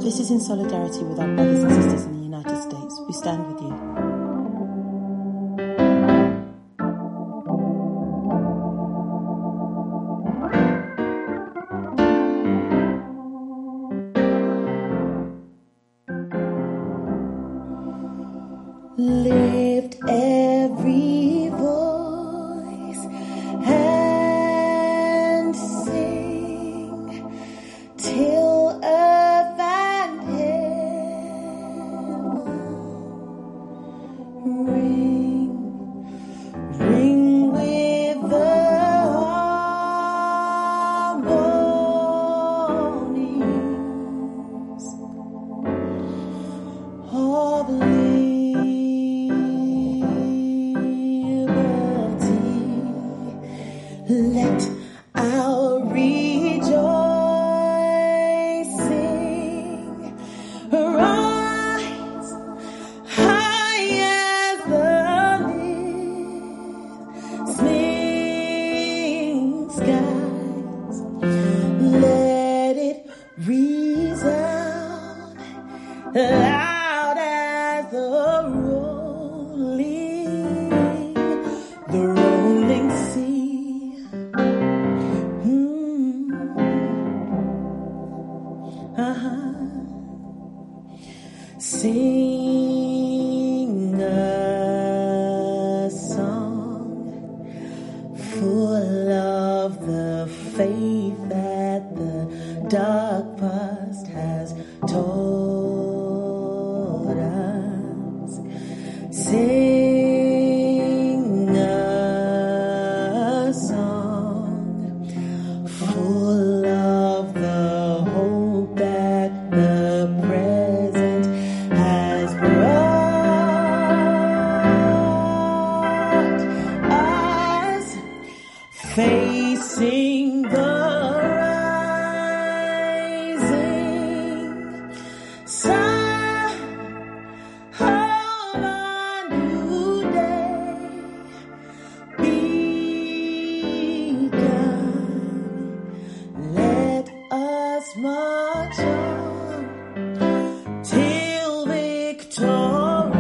This is in solidarity with our brothers and sisters in the United States. We stand with you. Lift every voice and sing till earth and heaven ring with the harmonies of let our rejoicing rise high as the listening skies. Let it resound loud as the rolling sea. Sing a song full of the faith that the dark past has taught us. Sing a song full of the hope that the present has brought us, facing the rising sun of a new day begun. Let us march on till victory.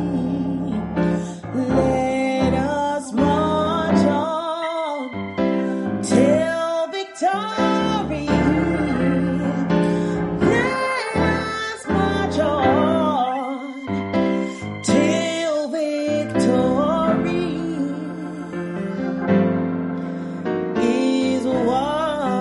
Let us march on till victory. Let us march on till victory is won.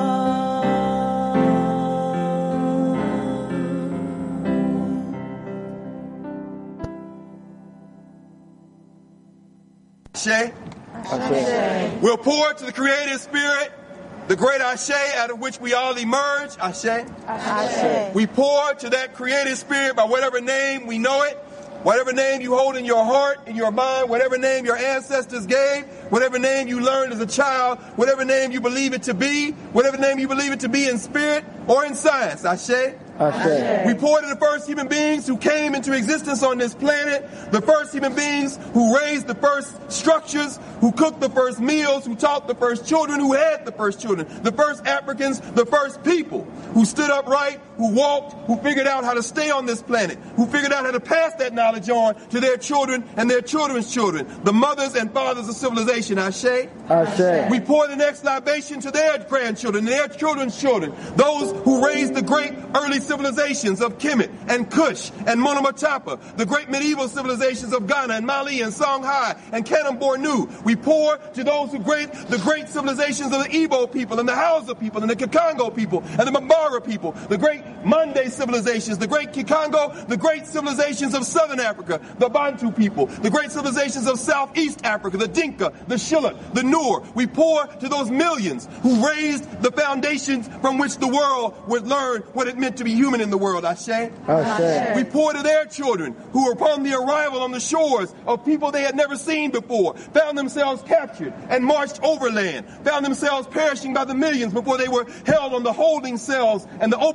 Ashe. We'll pour to the creative spirit the great Ashe out of which we all emerge. Ashe. We pour to that creative spirit by whatever name we know it, whatever name you hold in your heart, in your mind, whatever name your ancestors gave, whatever name you learned as a child, whatever name you believe it to be, whatever name you believe it to be in spirit or in science. Ashe. We pour to the first human beings who came into existence on this planet, the first human beings who raised the first structures, who cooked the first meals, who taught the first children, who had the first children, the first Africans, the first people, who stood upright, who walked, who figured out how to stay on this planet, who figured out how to pass that knowledge on to their children and their children's children, the mothers and fathers of civilization. Ashe. We pour the next libation to their grandchildren and their children's children, those who raised the great early civilizations of Kemet and Kush and Monomotapa, the great medieval civilizations of Ghana and Mali and Songhai and Kanem Bornu. We pour to those who the great civilizations of the Igbo people and the Hausa people and the Kikongo people and the Bambara people, the great Mande civilizations, the great Kikongo, the great civilizations of Southern Africa, the Bantu people, the great civilizations of Southeast Africa, the Dinka, the Shilluk, the Noor. We pour to those millions who raised the foundations from which the world would learn what it meant to be human in the world. Ashe. We pour to their children who were upon the arrival on the shores of people they had never seen before, found themselves captured and marched overland, found themselves perishing by the millions before they were held on the holding cells and the open air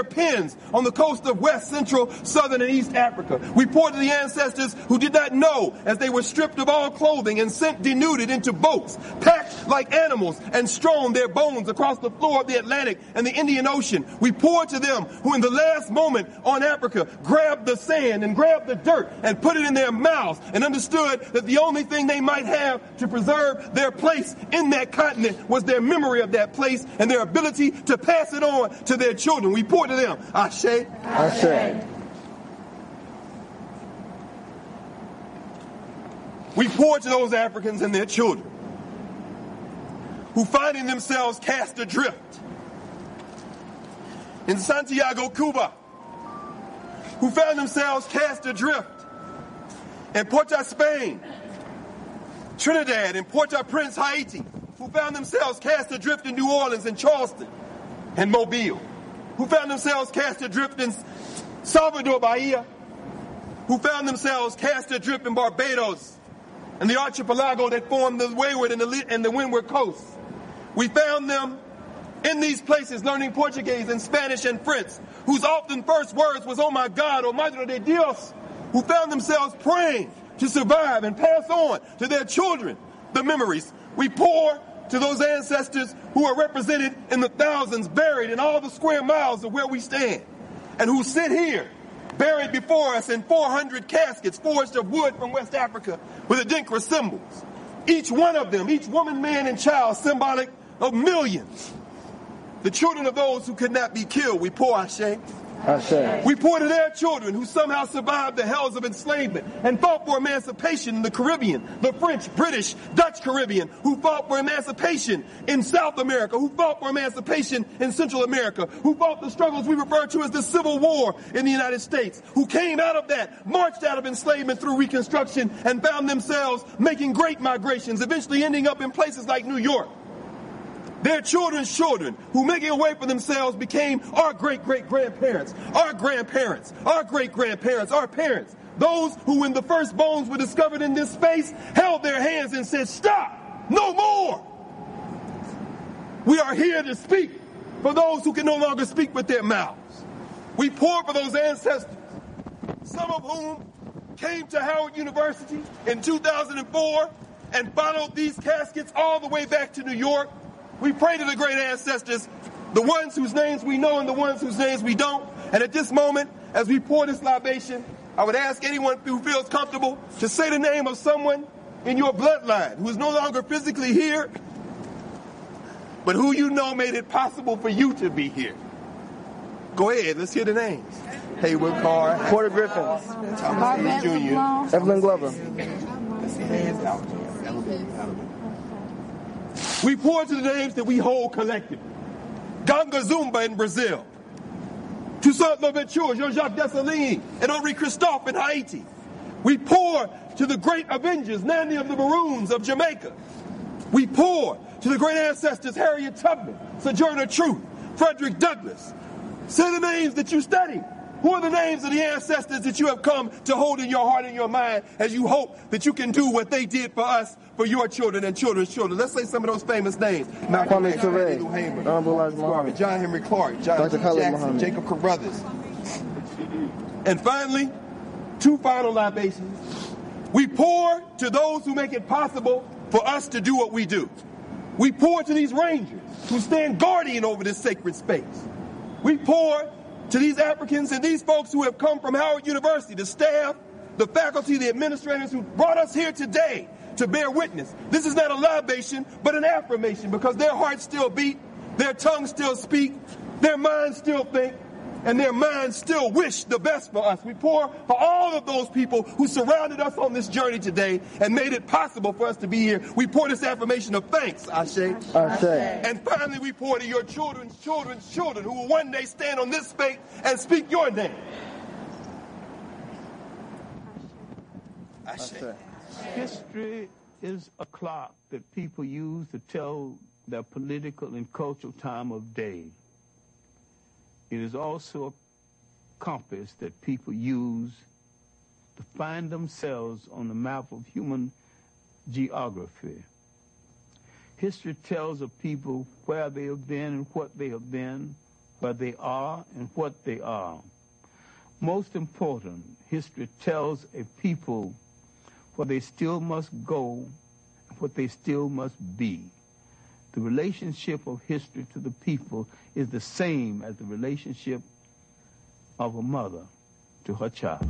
pens on the coast of West, Central, Southern, and East Africa. We pour to the ancestors who did not know as they were stripped of all clothing and sent denuded into boats, packed like animals, and strewn their bones across the floor of the Atlantic and the Indian Ocean. We pour to them who in the last moment on Africa grabbed the sand and grabbed the dirt and put it in their mouths and understood that the only thing they might have to preserve their place in that continent was their memory of that place and their ability to pass it on to their children. We pour to them. Ashe. Ashe. We pour to those Africans and their children who finding themselves cast adrift in Santiago, Cuba, who found themselves cast adrift in Porto, Spain, Trinidad, and Port-au-Prince, Haiti, who found themselves cast adrift in New Orleans and Charleston and Mobile, who found themselves cast adrift in Salvador, Bahia, who found themselves cast adrift in Barbados and the archipelago that formed the wayward and the windward coast. We found them in these places learning Portuguese and Spanish and French, whose often first words was, "Oh my God, oh Madre de Dios," who found themselves praying to survive and pass on to their children the memories. We pour to those ancestors who are represented in the thousands buried in all the square miles of where we stand, and who sit here buried before us in 400 caskets forged of wood from West Africa with Adinkra symbols. Each one of them, each woman, man, and child, symbolic of millions. The children of those who could not be killed. We pour Ashe. Ashe. We pour to their children who somehow survived the hells of enslavement and fought for emancipation in the Caribbean, the French, British, Dutch Caribbean, who fought for emancipation in South America, who fought for emancipation in Central America, who fought the struggles we refer to as the Civil War in the United States, who came out of that, marched out of enslavement through Reconstruction, and found themselves making great migrations, eventually ending up in places like New York. Their children's children, who making a way for themselves, became our great-great-grandparents, our grandparents, our great-grandparents, our parents. Those who, when the first bones were discovered in this space, held their hands and said, "Stop! No more!" We are here to speak for those who can no longer speak with their mouths. We pour for those ancestors, some of whom came to Howard University in 2004 and followed these caskets all the way back to New York. We pray to the great ancestors, the ones whose names we know and the ones whose names we don't. And at this moment, as we pour this libation, I would ask anyone who feels comfortable to say the name of someone in your bloodline who is no longer physically here, but who you know made it possible for you to be here. Go ahead, let's hear the names. Haywood Carr, Porter Griffin, Thomas Jr., Evelyn Glover. We pour to the names that we hold collectively. Ganga Zumba in Brazil. Toussaint Louverture, Jean-Jacques Dessalines, and Henri Christophe in Haiti. We pour to the great Avengers, Nanny of the Maroons of Jamaica. We pour to the great ancestors, Harriet Tubman, Sojourner Truth, Frederick Douglass. Say the names that you study. Who are the names of the ancestors that you have come to hold in your heart and your mind as you hope that you can do what they did for us, for your children and children's children? Let's say some of those famous names. Malcolm Kwame X, Ture, Elu Hamer, Honorable Elijah Muhammad, John Henry Clark, John Dr. Khalid Jackson, Muhammad, Jacob Carruthers. And finally, two final libations. We pour to those who make it possible for us to do what we do. We pour to these rangers who stand guardian over this sacred space. We pour to these Africans and these folks who have come from Howard University, the staff, the faculty, the administrators who brought us here today to bear witness. This is not a libation, but an affirmation, because their hearts still beat, their tongues still speak, their minds still think, and their minds still wish the best for us. We pour for all of those people who surrounded us on this journey today and made it possible for us to be here. We pour this affirmation of thanks, Ashe. Ashe. And finally, we pour to your children's children's children who will one day stand on this space and speak your name. Ashe. History is a clock that people use to tell their political and cultural time of day. It is also a compass that people use to find themselves on the map of human geography. History tells of people where they have been and what they have been, where they are and what they are. Most important, history tells a people where they still must go and what they still must be. The relationship of history to the people is the same as the relationship of a mother to her child.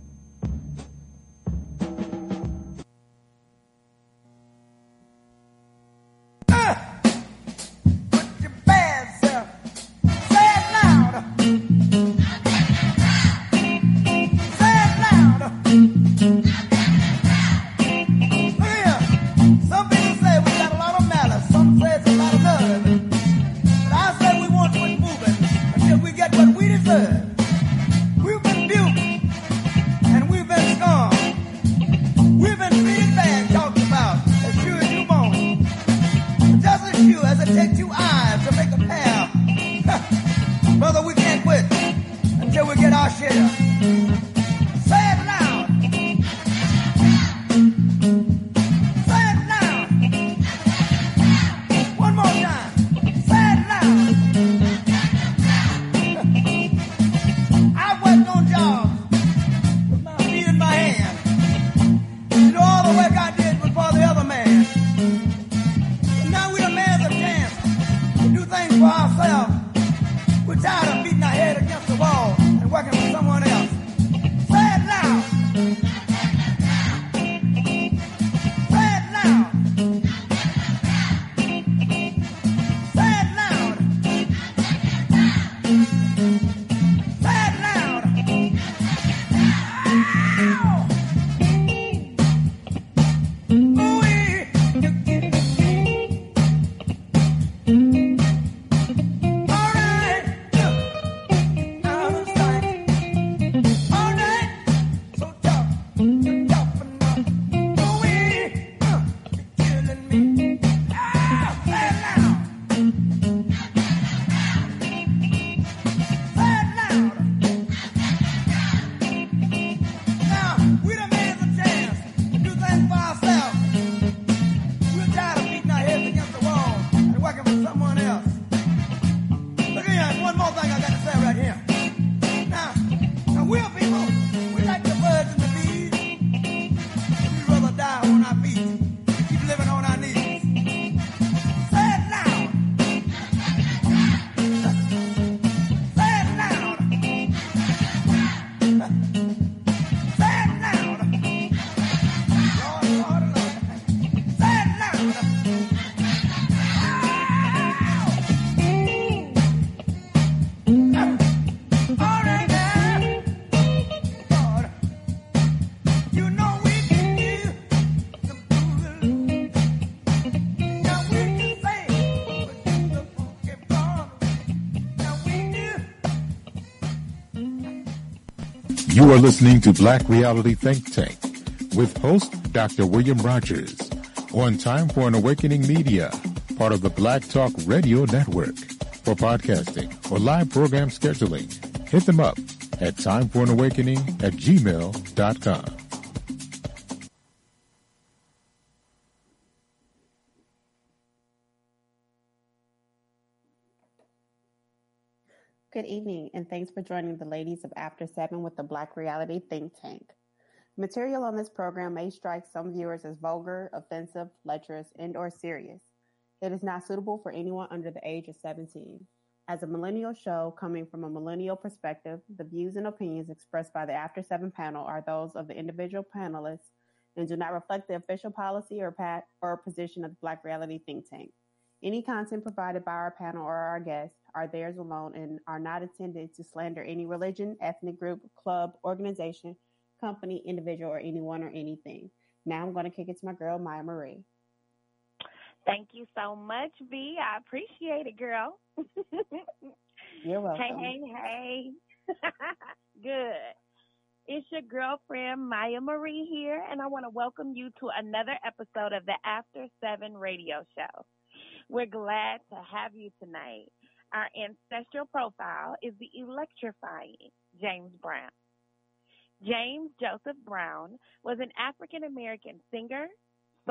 You are listening to Black Reality Think Tank with host Dr. William Rogers on Time for an Awakening Media, part of the Black Talk Radio Network. For podcasting or live program scheduling, hit them up at timeforanawakening@gmail.com. Good evening, and thanks for joining the ladies of After 7 with the Black Reality Think Tank. Material on this program may strike some viewers as vulgar, offensive, lecherous, and/or serious. It is not suitable for anyone under the age of 17. As a millennial show coming from a millennial perspective, the views and opinions expressed by the After 7 panel are those of the individual panelists and do not reflect the official policy or position of the Black Reality Think Tank. Any content provided by our panel or our guests are theirs alone and are not intended to slander any religion, ethnic group, club, organization, company, individual, or anyone or anything. Now I'm going to kick it to my girl, Maya Marie. Thank you so much, V. I appreciate it, girl. You're welcome. Hey. Good. It's your girlfriend, Maya Marie here, and I want to welcome you to another episode of the After 7 radio show. We're glad to have you tonight. Our ancestral profile is the electrifying James Brown. James Joseph Brown was an African-American singer,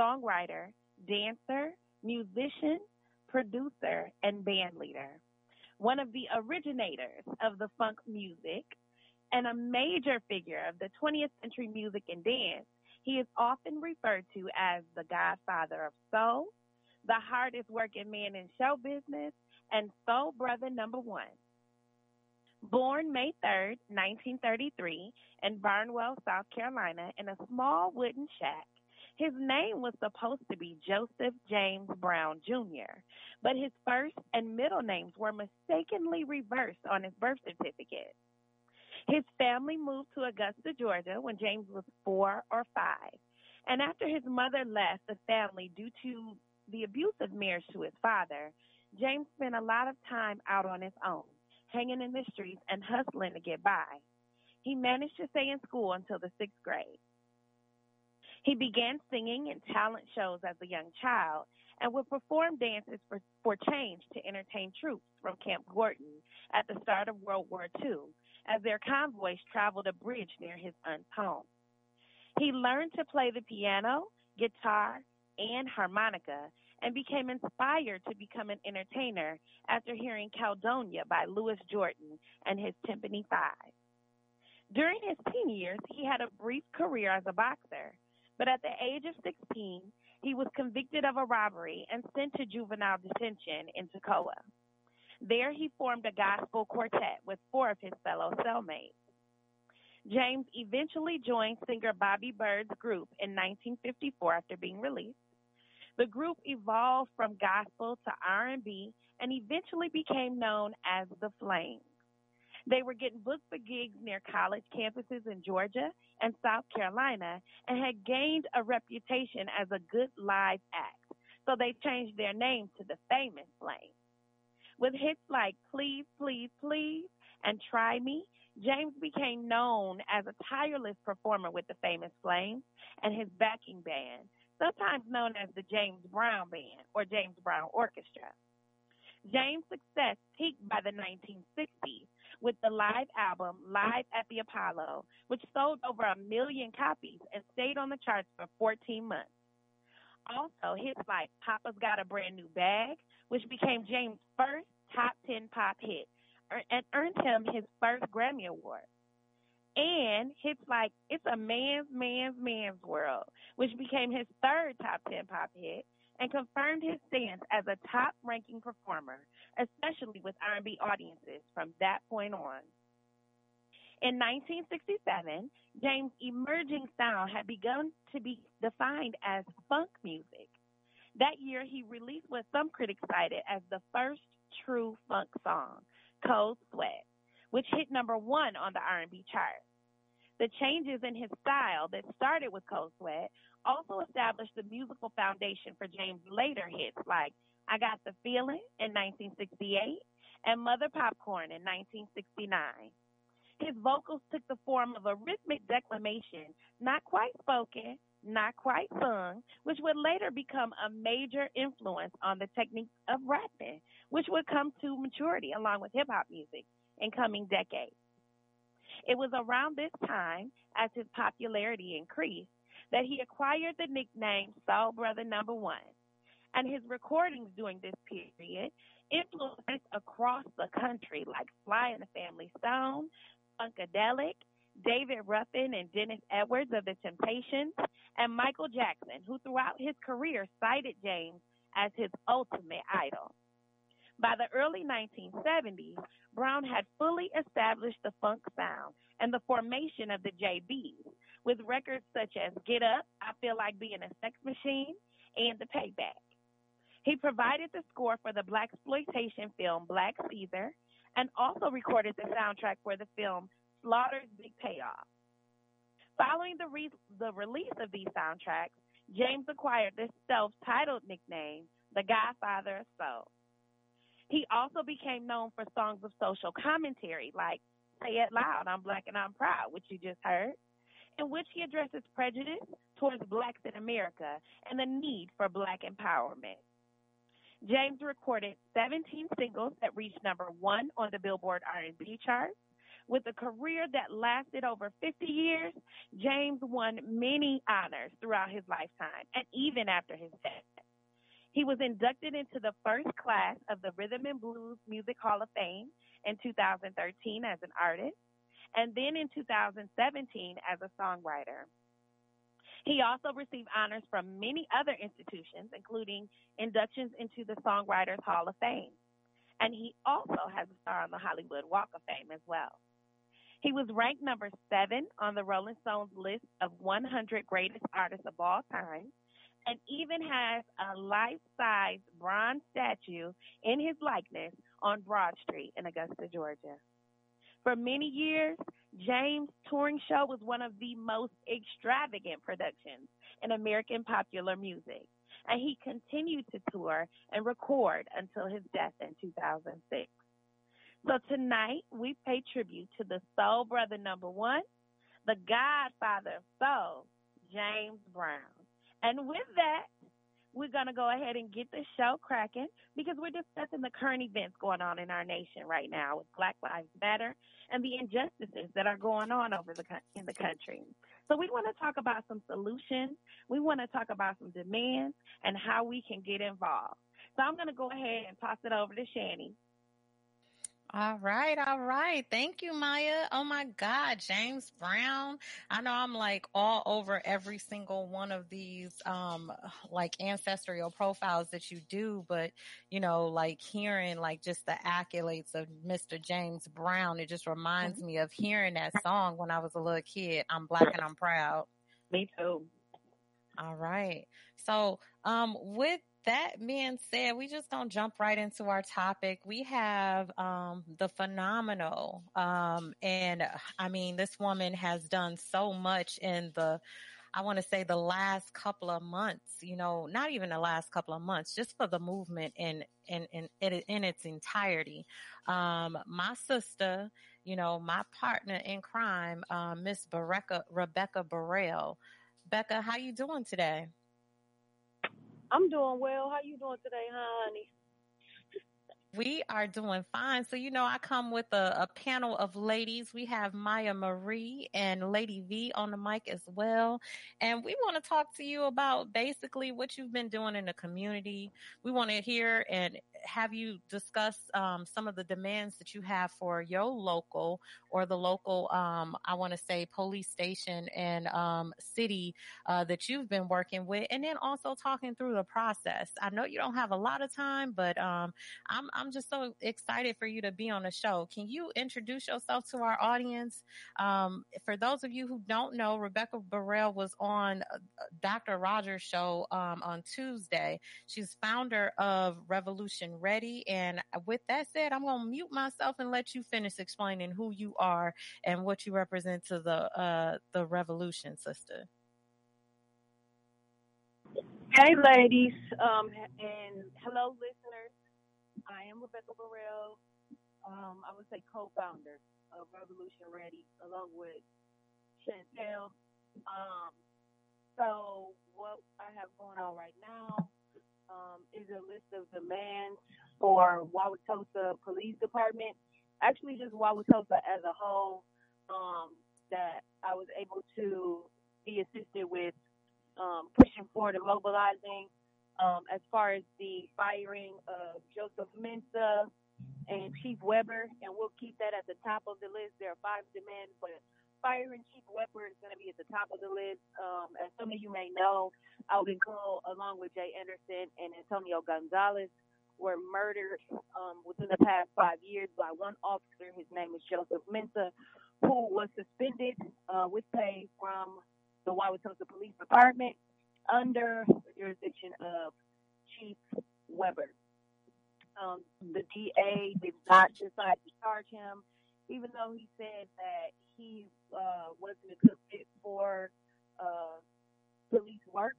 songwriter, dancer, musician, producer, and band leader. one of the originators of the funk music, and a major figure of the 20th century music and dance. He is often referred to as the godfather of soul, the hardest working man in show business, and soul brother number one. Born May 3rd, 1933, in Barnwell, South Carolina, in a small wooden shack, his name was supposed to be Joseph James Brown Jr., but his first and middle names were mistakenly reversed on his birth certificate. His family moved to Augusta, Georgia when James was 4 or 5, and after his mother left the family due to the abusive marriage to his father, James spent a lot of time out on his own, hanging in the streets and hustling to get by. He managed to stay in school until the 6th grade. He began singing in talent shows as a young child and would perform dances for change to entertain troops from Camp Gordon at the start of World War II as their convoys traveled a bridge near his aunt's home. He learned to play the piano, guitar, and harmonica and became inspired to become an entertainer after hearing Caledonia by Louis Jordan and his Timpani Five. During his teen years, he had a brief career as a boxer, but at the age of 16, he was convicted of a robbery and sent to juvenile detention in Toccoa. There, he formed a gospel quartet with 4 of his fellow cellmates. James eventually joined singer Bobby Byrd's group in 1954 after being released. The group evolved from gospel to R&B and eventually became known as the Flames. They were getting booked for gigs near college campuses in Georgia and South Carolina and had gained a reputation as a good live act, so they changed their name to the Famous Flames. With hits like Please, Please, Please and Try Me, James became known as a tireless performer with the Famous Flames and his backing band, sometimes known as the James Brown Band or James Brown Orchestra. James' success peaked by the 1960s with the live album Live at the Apollo, which sold over 1 million copies and stayed on the charts for 14 months. Also, hits like Papa's Got a Brand New Bag, which became James' first top 10 pop hit and earned him his first Grammy Award. And hits like It's a Man's World, which became his third top 10 pop hit and confirmed his stance as a top-ranking performer, especially with R&B audiences from that point on. In 1967, James' emerging sound had begun to be defined as funk music. That year, he released what some critics cited as the first true funk song, Cold Sweat, which hit number 1 on the R&B chart. The changes in his style that started with Cold Sweat also established the musical foundation for James' later hits like I Got the Feeling in 1968 and Mother Popcorn in 1969. His vocals took the form of a rhythmic declamation, not quite spoken, not quite sung, which would later become a major influence on the technique of rapping, which would come to maturity along with hip-hop music in coming decades. It was around this time, as his popularity increased, that he acquired the nickname Soul Brother Number One, and his recordings during this period influenced across the country like Sly and the Family Stone, Funkadelic, David Ruffin and Dennis Edwards of The Temptations, and Michael Jackson, who throughout his career cited James as his ultimate idol. By the early 1970s, Brown had fully established the funk sound and the formation of the JBs, with records such as Get Up, I Feel Like Being a Sex Machine, and The Payback. He provided the score for the blaxploitation film Black Caesar and also recorded the soundtrack for the film Slaughter's Big Payoff. Following the release of these soundtracks, James acquired this self-titled nickname, the Godfather of Soul. He also became known for songs of social commentary like Say It Loud, I'm Black and I'm Proud, which you just heard, in which he addresses prejudice towards blacks in America and the need for black empowerment. James recorded 17 singles that reached number 1 on the Billboard R&B chart. With a career that lasted over 50 years, James won many honors throughout his lifetime and even after his death. He was inducted into the first class of the Rhythm and Blues Music Hall of Fame in 2013 as an artist, and then in 2017 as a songwriter. He also received honors from many other institutions, including inductions into the Songwriters Hall of Fame. And he also has a star on the Hollywood Walk of Fame as well. He was ranked number 7 on the Rolling Stones list of 100 greatest artists of all time, and even has a life-size bronze statue in his likeness on Broad Street in Augusta, Georgia. For many years, James' touring show was one of the most extravagant productions in American popular music, and he continued to tour and record until his death in 2006. So tonight, we pay tribute to the soul brother number 1, the godfather of soul, James Brown. And with that, we're going to go ahead and get the show cracking because we're discussing the current events going on in our nation right now with Black Lives Matter and the injustices that are going on in the country. So we want to talk about some solutions. We want to talk about some demands and how we can get involved. So I'm going to go ahead and toss it over to Shani. All right. Thank you, Maya. Oh my God, James Brown. I know I'm like all over every single one of these, like ancestral profiles that you do, but you know, like hearing like just the accolades of Mr. James Brown, it just reminds me of hearing that song when I was a little kid. I'm Black and I'm Proud. Me too. All right. So, with that being said, we just gonna jump right into our topic. We have the phenomenal, and I mean, this woman has done so much in I want to say the last couple of months. You know, not even the last couple of months, just for the movement in its entirety. My sister, you know, my partner in crime, Miss Rebecca Burrell. Becca, how you doing today? I'm doing well. How you doing today, honey? We are doing fine. So, you know, I come with a panel of ladies. We have Maya Marie and Lady V on the mic as well. And we want to talk to you about basically what you've been doing in the community. We want to hear and have you discuss some of the demands that you have for your local or the local, I want to say, police station and city that you've been working with, and then also talking through the process. I know you don't have a lot of time, but I'm just so excited for you to be on the show. Can you introduce yourself to our audience? For those of you who don't know, Rebecca Burrell was on Dr. Rogers' show on Tuesday. She's founder of Revolution Ready. And with that said, I'm going to mute myself and let you finish explaining who you are and what you represent to the revolution, sister. Hey, ladies, and hello, listeners. I am Rebecca Burrell. I would say co-founder of Revolution Ready, along with Chantel. So what I have going on right now is a list of demands for Wauwatosa Police Department. Actually, just Wauwatosa as a whole, that I was able to be assisted with pushing forward and mobilizing. As far as the firing of Joseph Mensah and Chief Weber, and we'll keep that at the top of the list. There are 5 demands, but firing Chief Weber is going to be at the top of the list. As some of you may know, Alvin Cole, along with Jay Anderson and Antonio Gonzalez, were murdered within the past 5 years by one officer. His name is Joseph Mensah, who was suspended with pay from the Wauwatosa Police Department under the jurisdiction of Chief Weber. The DA did not decide to charge him, even though he said that he wasn't a good fit for police work,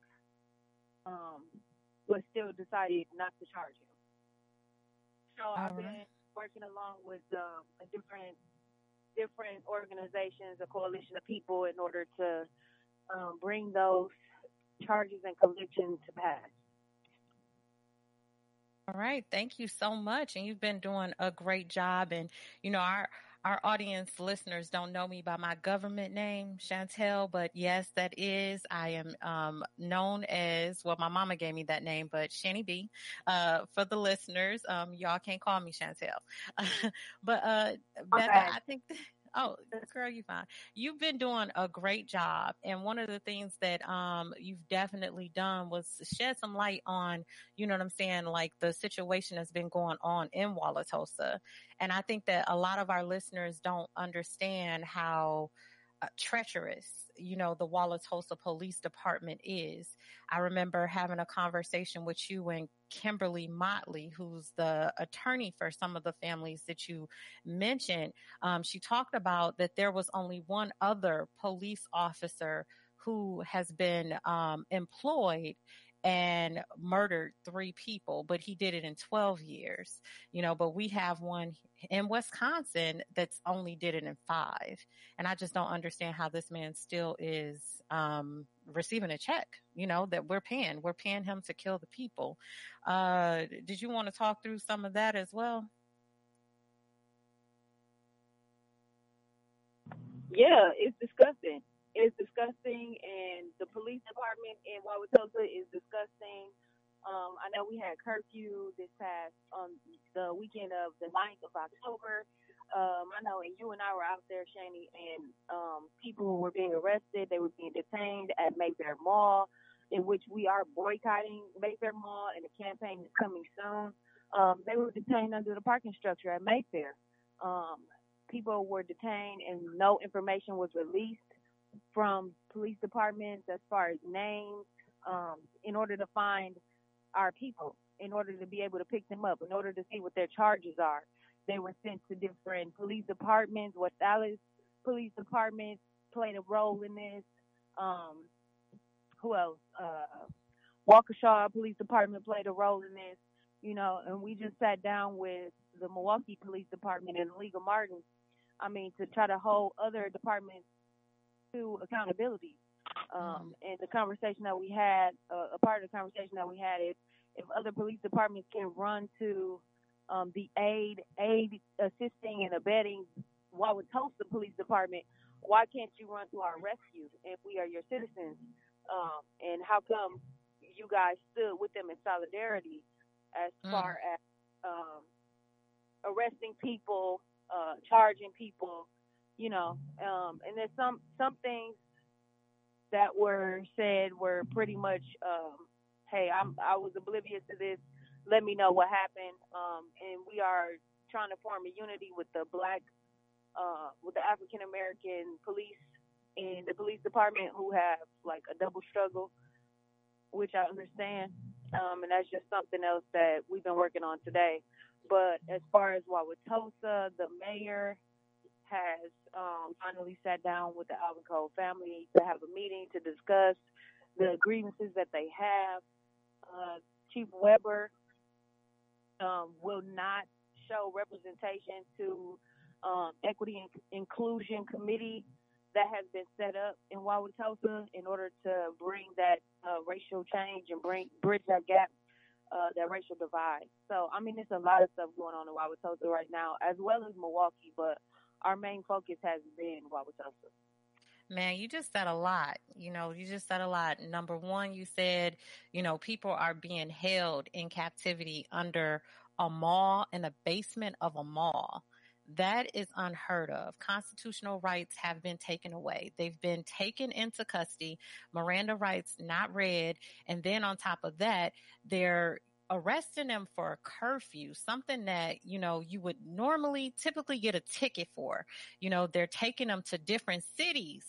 but still decided not to charge him. So I've been working along with different organizations, a coalition of people, in order to bring those charges and convictions to pass. All right. Thank you so much. And you've been doing a great job. And, you know, our our audience listeners don't know me by my government name, Chantel, but yes, that is. I am known as, well, my mama gave me that name, but Shanny B. For the listeners, y'all can't call me Chantel. But Beth, Okay. I think. Oh, girl, you fine. You've been doing a great job. And one of the things that you've definitely done was shed some light on, you know what I'm saying, like the situation that's been going on in Wauwatosa. And I think that a lot of our listeners don't understand how treacherous, you know, the Wauwatosa Police Department is. I remember having a conversation with you and Kimberly Motley, who's the attorney for some of the families that you mentioned. She talked about that there was only one other police officer who has been employed and murdered 3 people, but he did it in 12 years, you know, but we have one in Wisconsin that's only did it in 5. And I just don't understand how this man still is, receiving a check, you know, that we're paying him to kill the people. Did you want to talk through some of that as well? Yeah, it's disgusting. It's disgusting, and the police department in Wauwatosa is disgusting. I know we had curfew this past the weekend of the 9th of October. I know, and you and I were out there, Shani, and people were being arrested. They were being detained at Mayfair Mall, in which we are boycotting Mayfair Mall, and the campaign is coming soon. They were detained under the parking structure at Mayfair. People were detained, and no information was released from police departments as far as names, in order to find our people, in order to be able to pick them up, in order to see what their charges are. They were sent to different police departments. West Dallas Police Department played a role in this. Who else? Waukesha Police Department played a role in this, you know, and we just sat down with the Milwaukee Police Department and the League of Martin, to try to hold other departments to accountability. And the conversation that we had, a part of the conversation that we had is, if other police departments can run to the aid assisting and abetting Wauwatosa Police Department, why can't you run to our rescue if we are your citizens? And how come you guys stood with them in solidarity as far as arresting people, charging people, you know? And there's some things that were said were pretty much, hey, I was oblivious to this. Let me know what happened. And we are trying to form a unity with the with the African American police in the police department, who have like a double struggle, which I understand. And that's just something else that we've been working on today. But as far as Wauwatosa, the mayor has finally sat down with the Alvin Cole family to have a meeting to discuss the grievances that they have. Chief Weber will not show representation to Equity and Inclusion Committee that has been set up in Wauwatosa in order to bring that racial change and bridge that gap, that racial divide. So, there's a lot of stuff going on in Wauwatosa right now, as well as Milwaukee, but our main focus has been Wauwatosa. Man, you just said a lot. You just said a lot. Number one, you said, people are being held in captivity under a mall, in the basement of a mall. That is unheard of. Constitutional rights have been taken away. They've been taken into custody. Miranda rights not read. And then on top of that, they're arresting them for a curfew, something that, you would typically get a ticket for. They're taking them to different cities,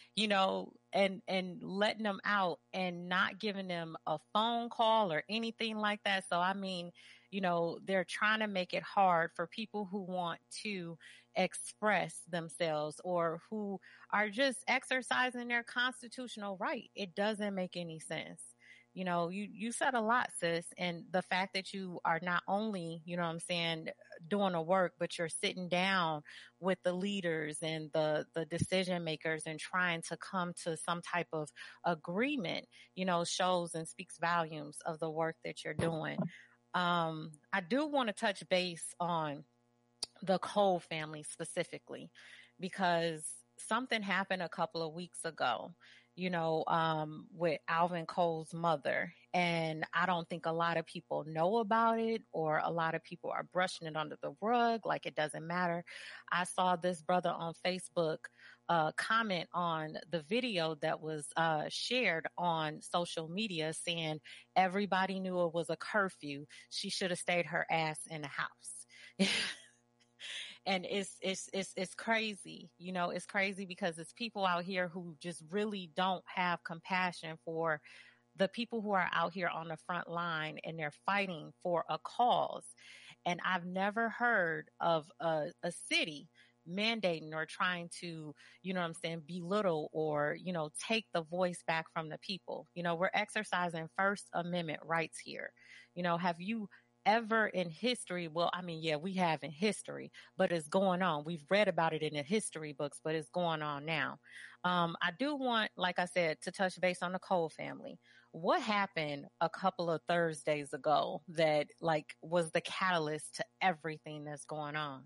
and letting them out and not giving them a phone call or anything like that. So, they're trying to make it hard for people who want to express themselves or who are just exercising their constitutional right. It doesn't make any sense. You said a lot, sis. And the fact that you are not only, doing the work, but you're sitting down with the leaders and the decision makers and trying to come to some type of agreement, shows and speaks volumes of the work that you're doing. I do want to touch base on the Cole family specifically, because something happened a couple of weeks ago, with Alvin Cole's mother. And I don't think a lot of people know about it, or a lot of people are brushing it under the rug like it doesn't matter. I saw this brother on Facebook comment on the video that was shared on social media saying everybody knew it was a curfew. She should have stayed her ass in the house. And it's crazy, it's crazy because it's people out here who just really don't have compassion for the people who are out here on the front line, and they're fighting for a cause. And I've never heard of a city mandating or trying to, belittle or, take the voice back from the people. We're exercising First Amendment rights here. Have you ever in history, we have in history, but it's going on. We've read about it in the history books, but it's going on now. I do want, like I said, to touch base on the Cole family. What happened a couple of Thursdays ago that was the catalyst to everything that's going on?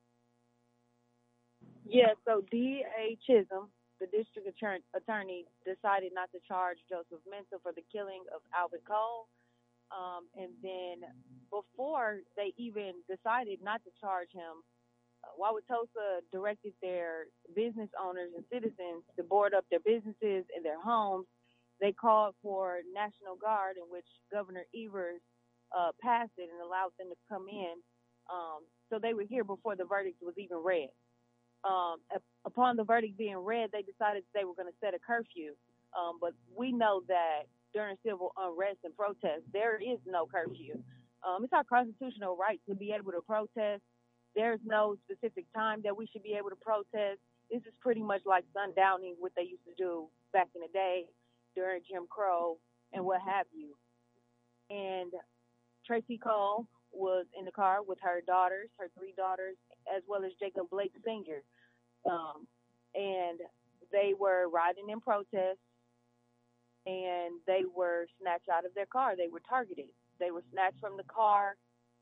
Yeah, so D.A. Chisholm, the district attorney, decided not to charge Joseph Mensah for the killing of Alvin Cole. And then before they even decided not to charge him, Wauwatosa directed their business owners and citizens to board up their businesses and their homes. They called for National Guard, in which Governor Evers passed it and allowed them to come in. So they were here before the verdict was even read. Upon the verdict being read, they decided they were going to set a curfew. But we know that during civil unrest and protest, there is no curfew. It's our constitutional right to be able to protest. There's no specific time that we should be able to protest. This is pretty much like sundowning, what they used to do back in the day during Jim Crow and what have you. And Tracy Cole was in the car with her daughters, her 3 daughters, as well as Jacob Blake Sr. And they were riding in protest, and they were snatched out of their car. They were targeted. They were snatched from the car.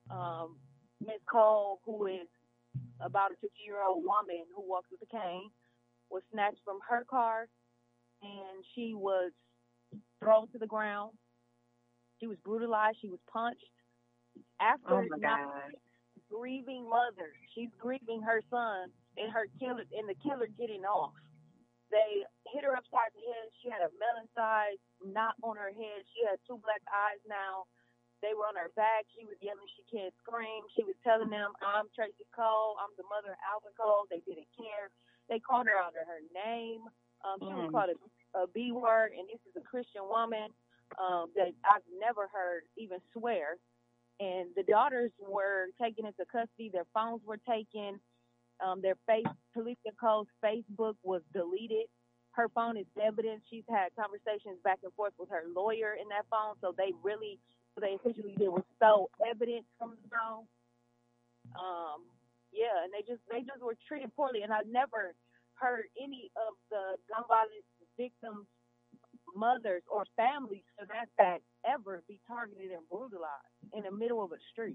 Ms. Cole, who is about a 50-year-old woman who walks with a cane, was snatched from her car, and she was thrown to the ground. She was brutalized. She was punched. After grieving mother, she's grieving her son and the killer getting off. They hit her upside the head. She had a melon-sized knot on her head. She had 2 black eyes now. They were on her back. She was yelling, she can't scream. She was telling them, I'm Tracy Cole. I'm the mother of Alvin Cole. They didn't care. They called her out of her name. She was called a B word, and this is a Christian woman that I've never heard even swear. And the daughters were taken into custody. Their phones were taken. Policia Cole's Facebook was deleted. Her phone is evidence. She's had conversations back and forth with her lawyer in that phone. So they officially did was stole evidence from the phone. And they just were treated poorly. And I've never heard any of the gun violence victims' mothers or families, for that fact, ever be targeted and brutalized in the middle of a street.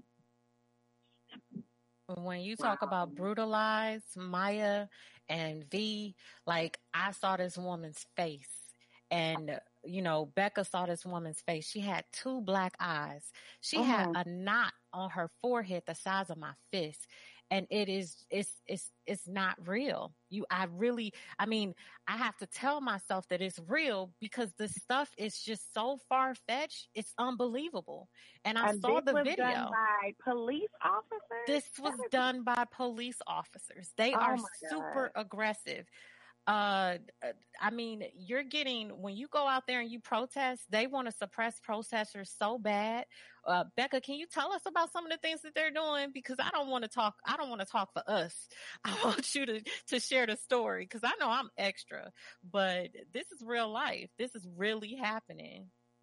When you talk about brutalized, Maya and V, I saw this woman's face, and Becca saw this woman's face. She had 2 black eyes. She had a knot on her forehead the size of my fist. And it's not real. I have to tell myself that it's real because this stuff is just so far-fetched. It's unbelievable. And I saw the video. Done by police officers? This was done by police officers. They are super aggressive. You're getting, when you go out there and you protest, they want to suppress protesters so bad. Becca, can you tell us about some of the things that they're doing? Because I don't want to talk for us. I want you to share the story, because I know I'm extra, but this is real life. This is really happening.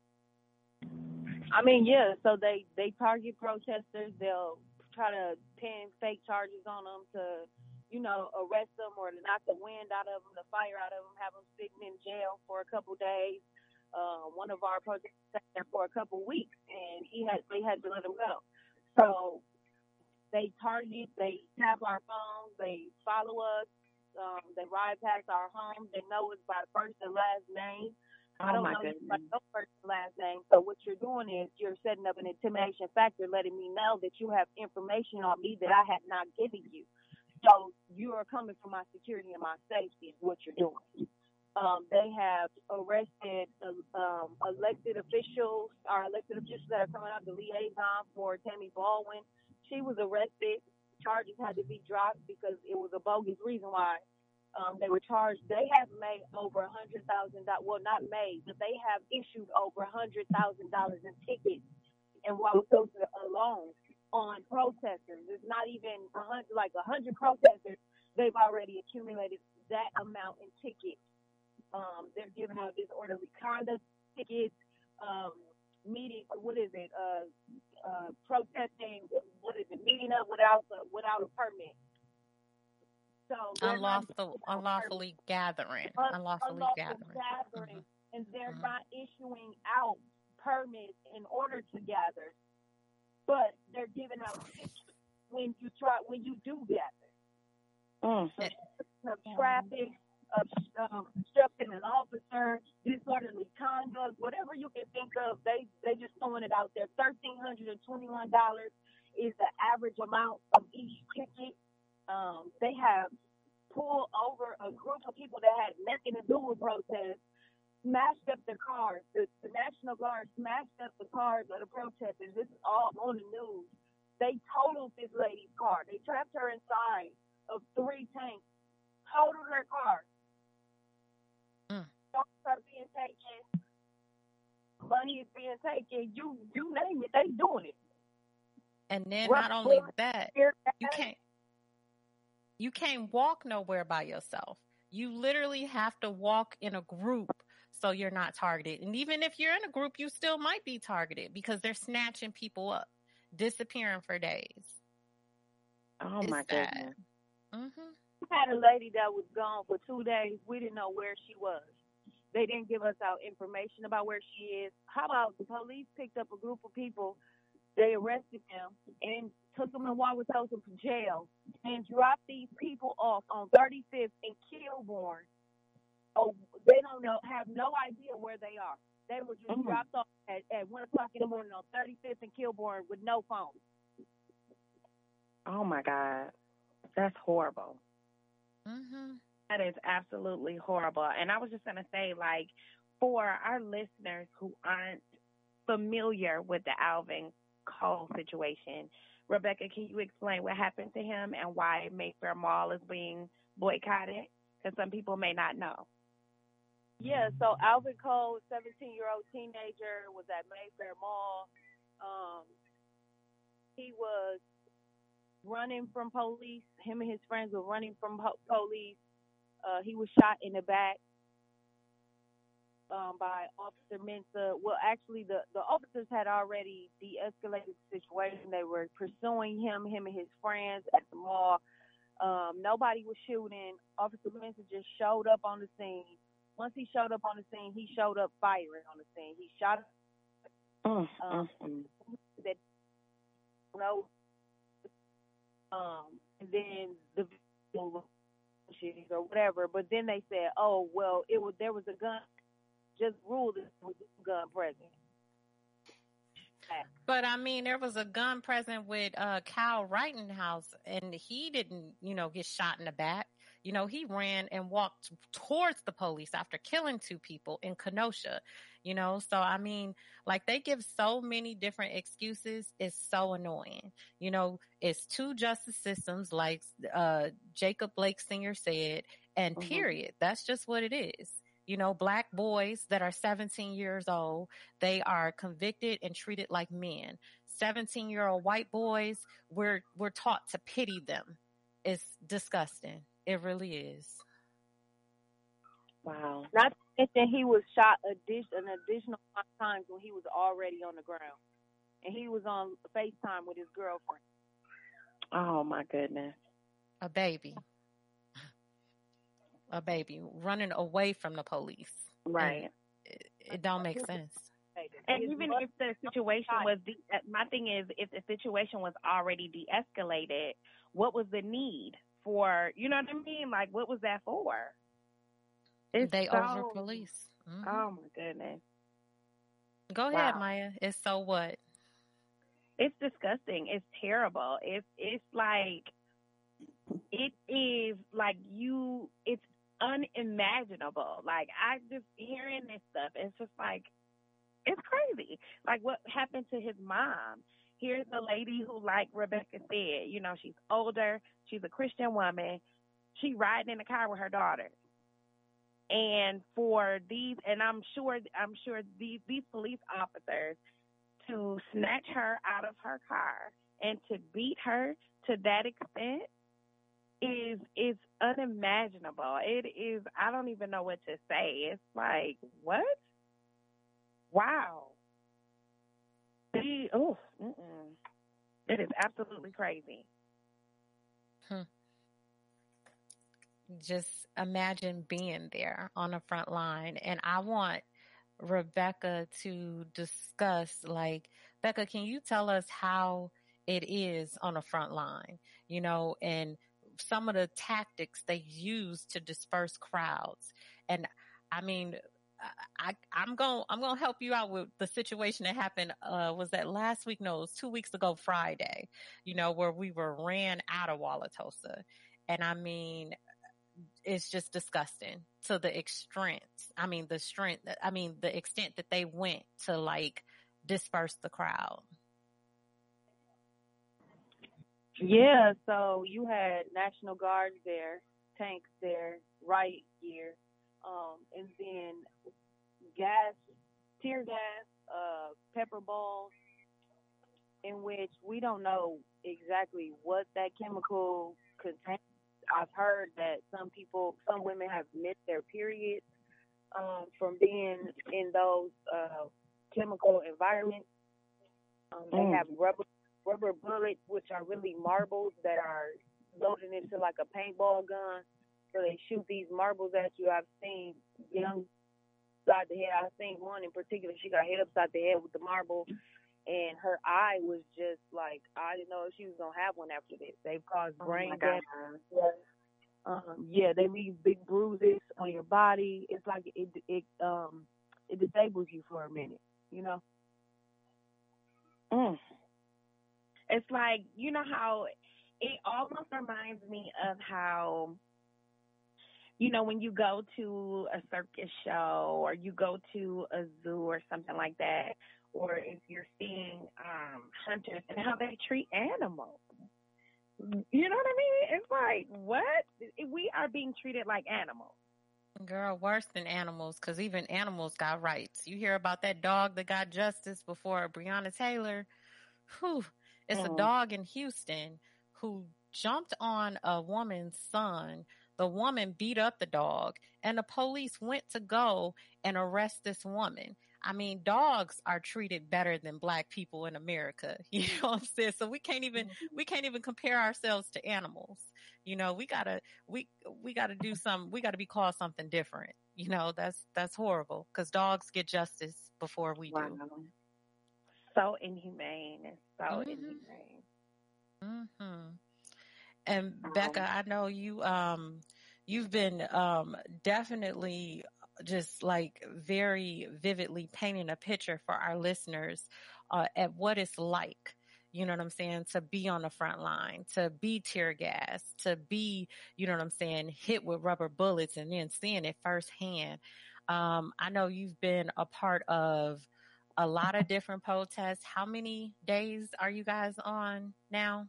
So they target protesters. They'll try to pin fake charges on them to, arrest them or to knock the wind out of them, the fire out of them, have them sitting in jail for a couple days. One of our protesters sat there for a couple weeks, and they had to let him go. So They target, they tap our phones, they follow us, they ride past our homes. They know us by first and last name. I don't know you by no first and last name. So what you're doing is you're setting up an intimidation factor, letting me know that you have information on me that I have not given you. So you are coming for my security and my safety is what you're doing. They have arrested elected officials that are coming up, the liaison for Tammy Baldwin. She was arrested. Charges had to be dropped because it was a bogus reason why they were charged. They have made over $100,000. Well, not made, but they have issued over $100,000 in tickets in Wauwatosa alone on protesters. It's not even 100 protesters. They've already accumulated that amount in tickets. They're giving out disorderly conduct tickets, protesting, meeting up without a permit. So unlawfully gathering. Unlawful gathering, and they're not issuing out permits in order to gather, but they're giving out tickets when you do gather. Traffic, obstructing an officer, disorderly conduct, whatever you can think of, they just throwing it out there. $1,321 is the average amount of each ticket. They have pulled over a group of people that had nothing to do with protests, smashed up the cars. The National Guard smashed up the cars of the protesters. This is all on the news. They totaled this lady's car. They trapped her inside of 3 tanks, totaled her car. Are being taken, money is being taken. You name it, they doing it. And then not only that, you can't walk nowhere by yourself. You literally have to walk in a group so you're not targeted. And even if you're in a group, you still might be targeted because they're snatching people up, disappearing for days. Oh my goodness. We had a lady that was gone for 2 days. We didn't know where she was. They didn't give us out information about where she is. How about the police picked up a group of people, they arrested them and took them to Wauwatosa jail and dropped these people off on 35th and Kilbourne. Oh, they have no idea where they are. They were just dropped off at 1 o'clock in the morning on 35th and Kilbourne with no phone. Oh my God. That's horrible. That is absolutely horrible. And I was just going to say, like, for our listeners who aren't familiar with the Alvin Cole situation, Rebecca, can you explain what happened to him and why Mayfair Mall is being boycotted? Because some people may not know. Yeah, so Alvin Cole, 17-year-old teenager, was at Mayfair Mall. He was running from police. Him and his friends were running from police. He was shot in the back by Officer Mensah. Well, actually, the officers had already de-escalated the situation. They were pursuing him and his friends at the mall. Nobody was shooting. Officer Mensah just showed up on the scene. Once he showed up on the scene, he showed up firing on the scene. He shot and then the or whatever, but then they said, oh, well, there was a gun, just ruled it was a gun present. But I mean, there was a gun present with Kyle Rittenhouse, and he didn't, get shot in the back. He ran and walked towards the police after killing 2 people in Kenosha. So I mean, like, they give so many different excuses. It's so annoying. It's 2 justice systems, like Jacob Blake Sr. said, and period. That's just what it is. Black boys that are 17 years old, they are convicted and treated like men. 17-year-old white boys, we're taught to pity them. It's disgusting. It really is. Wow. Not to mention he was shot an additional 5 times when he was already on the ground. And he was on FaceTime with his girlfriend. Oh, my goodness. A baby running away from the police. Right. It don't make sense. And even if the situation was, my thing is, if the situation was already de-escalated, what was the need for, you know what I mean? Like, what was that for? They over police. Mm-hmm. Oh my goodness. Go ahead, Maya. It's so what? It's disgusting. It's terrible. It's like, it is like it's unimaginable. Like, I just hearing this stuff, it's just like, it's crazy. Like what happened to his mom. Here's a lady who, like Rebecca said, you know, she's older, she's a Christian woman, she riding in the car with her daughter. And for these, and I'm sure these police officers to snatch her out of her car and to beat her to that extent is unimaginable. It is, I don't even know what to say. It's like, what? Wow. It is absolutely crazy. Just imagine being there on the front line. And I want Rebecca to discuss, like, Becca, can you tell us how it is on the front line, you know, and some of the tactics they use to disperse crowds? And I mean, I'm going to help you out with the situation that happened. Was that last week? No, it was 2 weeks ago, Friday, you know, where we were ran out of Wauwatosa. And I mean, it's just disgusting to the extent. The extent that they went to, like, disperse the crowd. Yeah, so you had National Guards there, tanks there, riot gear, and then tear gas, pepper balls, in which we don't know exactly what that chemical contains. I've heard that some women have missed their periods from being in those chemical environments. They have rubber bullets, which are really marbles that are loaded into like a paintball gun. So they shoot these marbles at you. I've seen young upside the head. I've seen one in particular. She got hit upside the head with the marble, and her eye was just like, I didn't know if she was gonna have one after this. They've caused brain damage. They leave big bruises on your body. It's like it disables you for a minute, you know. It's like, you know how it almost reminds me of how, you know, when you go to a circus show or you go to a zoo or something like that, or if you're seeing hunters and how they treat animals. You know what I mean? It's like, what? We are being treated like animals. Girl, worse than animals, because even animals got rights. You hear about that dog that got justice before Breonna Taylor? Whew. It's a dog in Houston who jumped on a woman's son. The woman beat up the dog, and the police went to go and arrest this woman. I mean, dogs are treated better than Black people in America. You know what I'm saying? So we can't even compare ourselves to animals. You know, we gotta do something. We gotta be called something different. You know, that's horrible, because dogs get justice before we do. So inhumane. It's so inhumane. Mm-hmm. And Becca, I know you've been definitely just like very vividly painting a picture for our listeners at what it's like, you know what I'm saying, to be on the front line, to be tear gas, to be, you know what I'm saying, hit with rubber bullets, and then seeing it firsthand. I know you've been a part of a lot of different protests. How many days are you guys on now?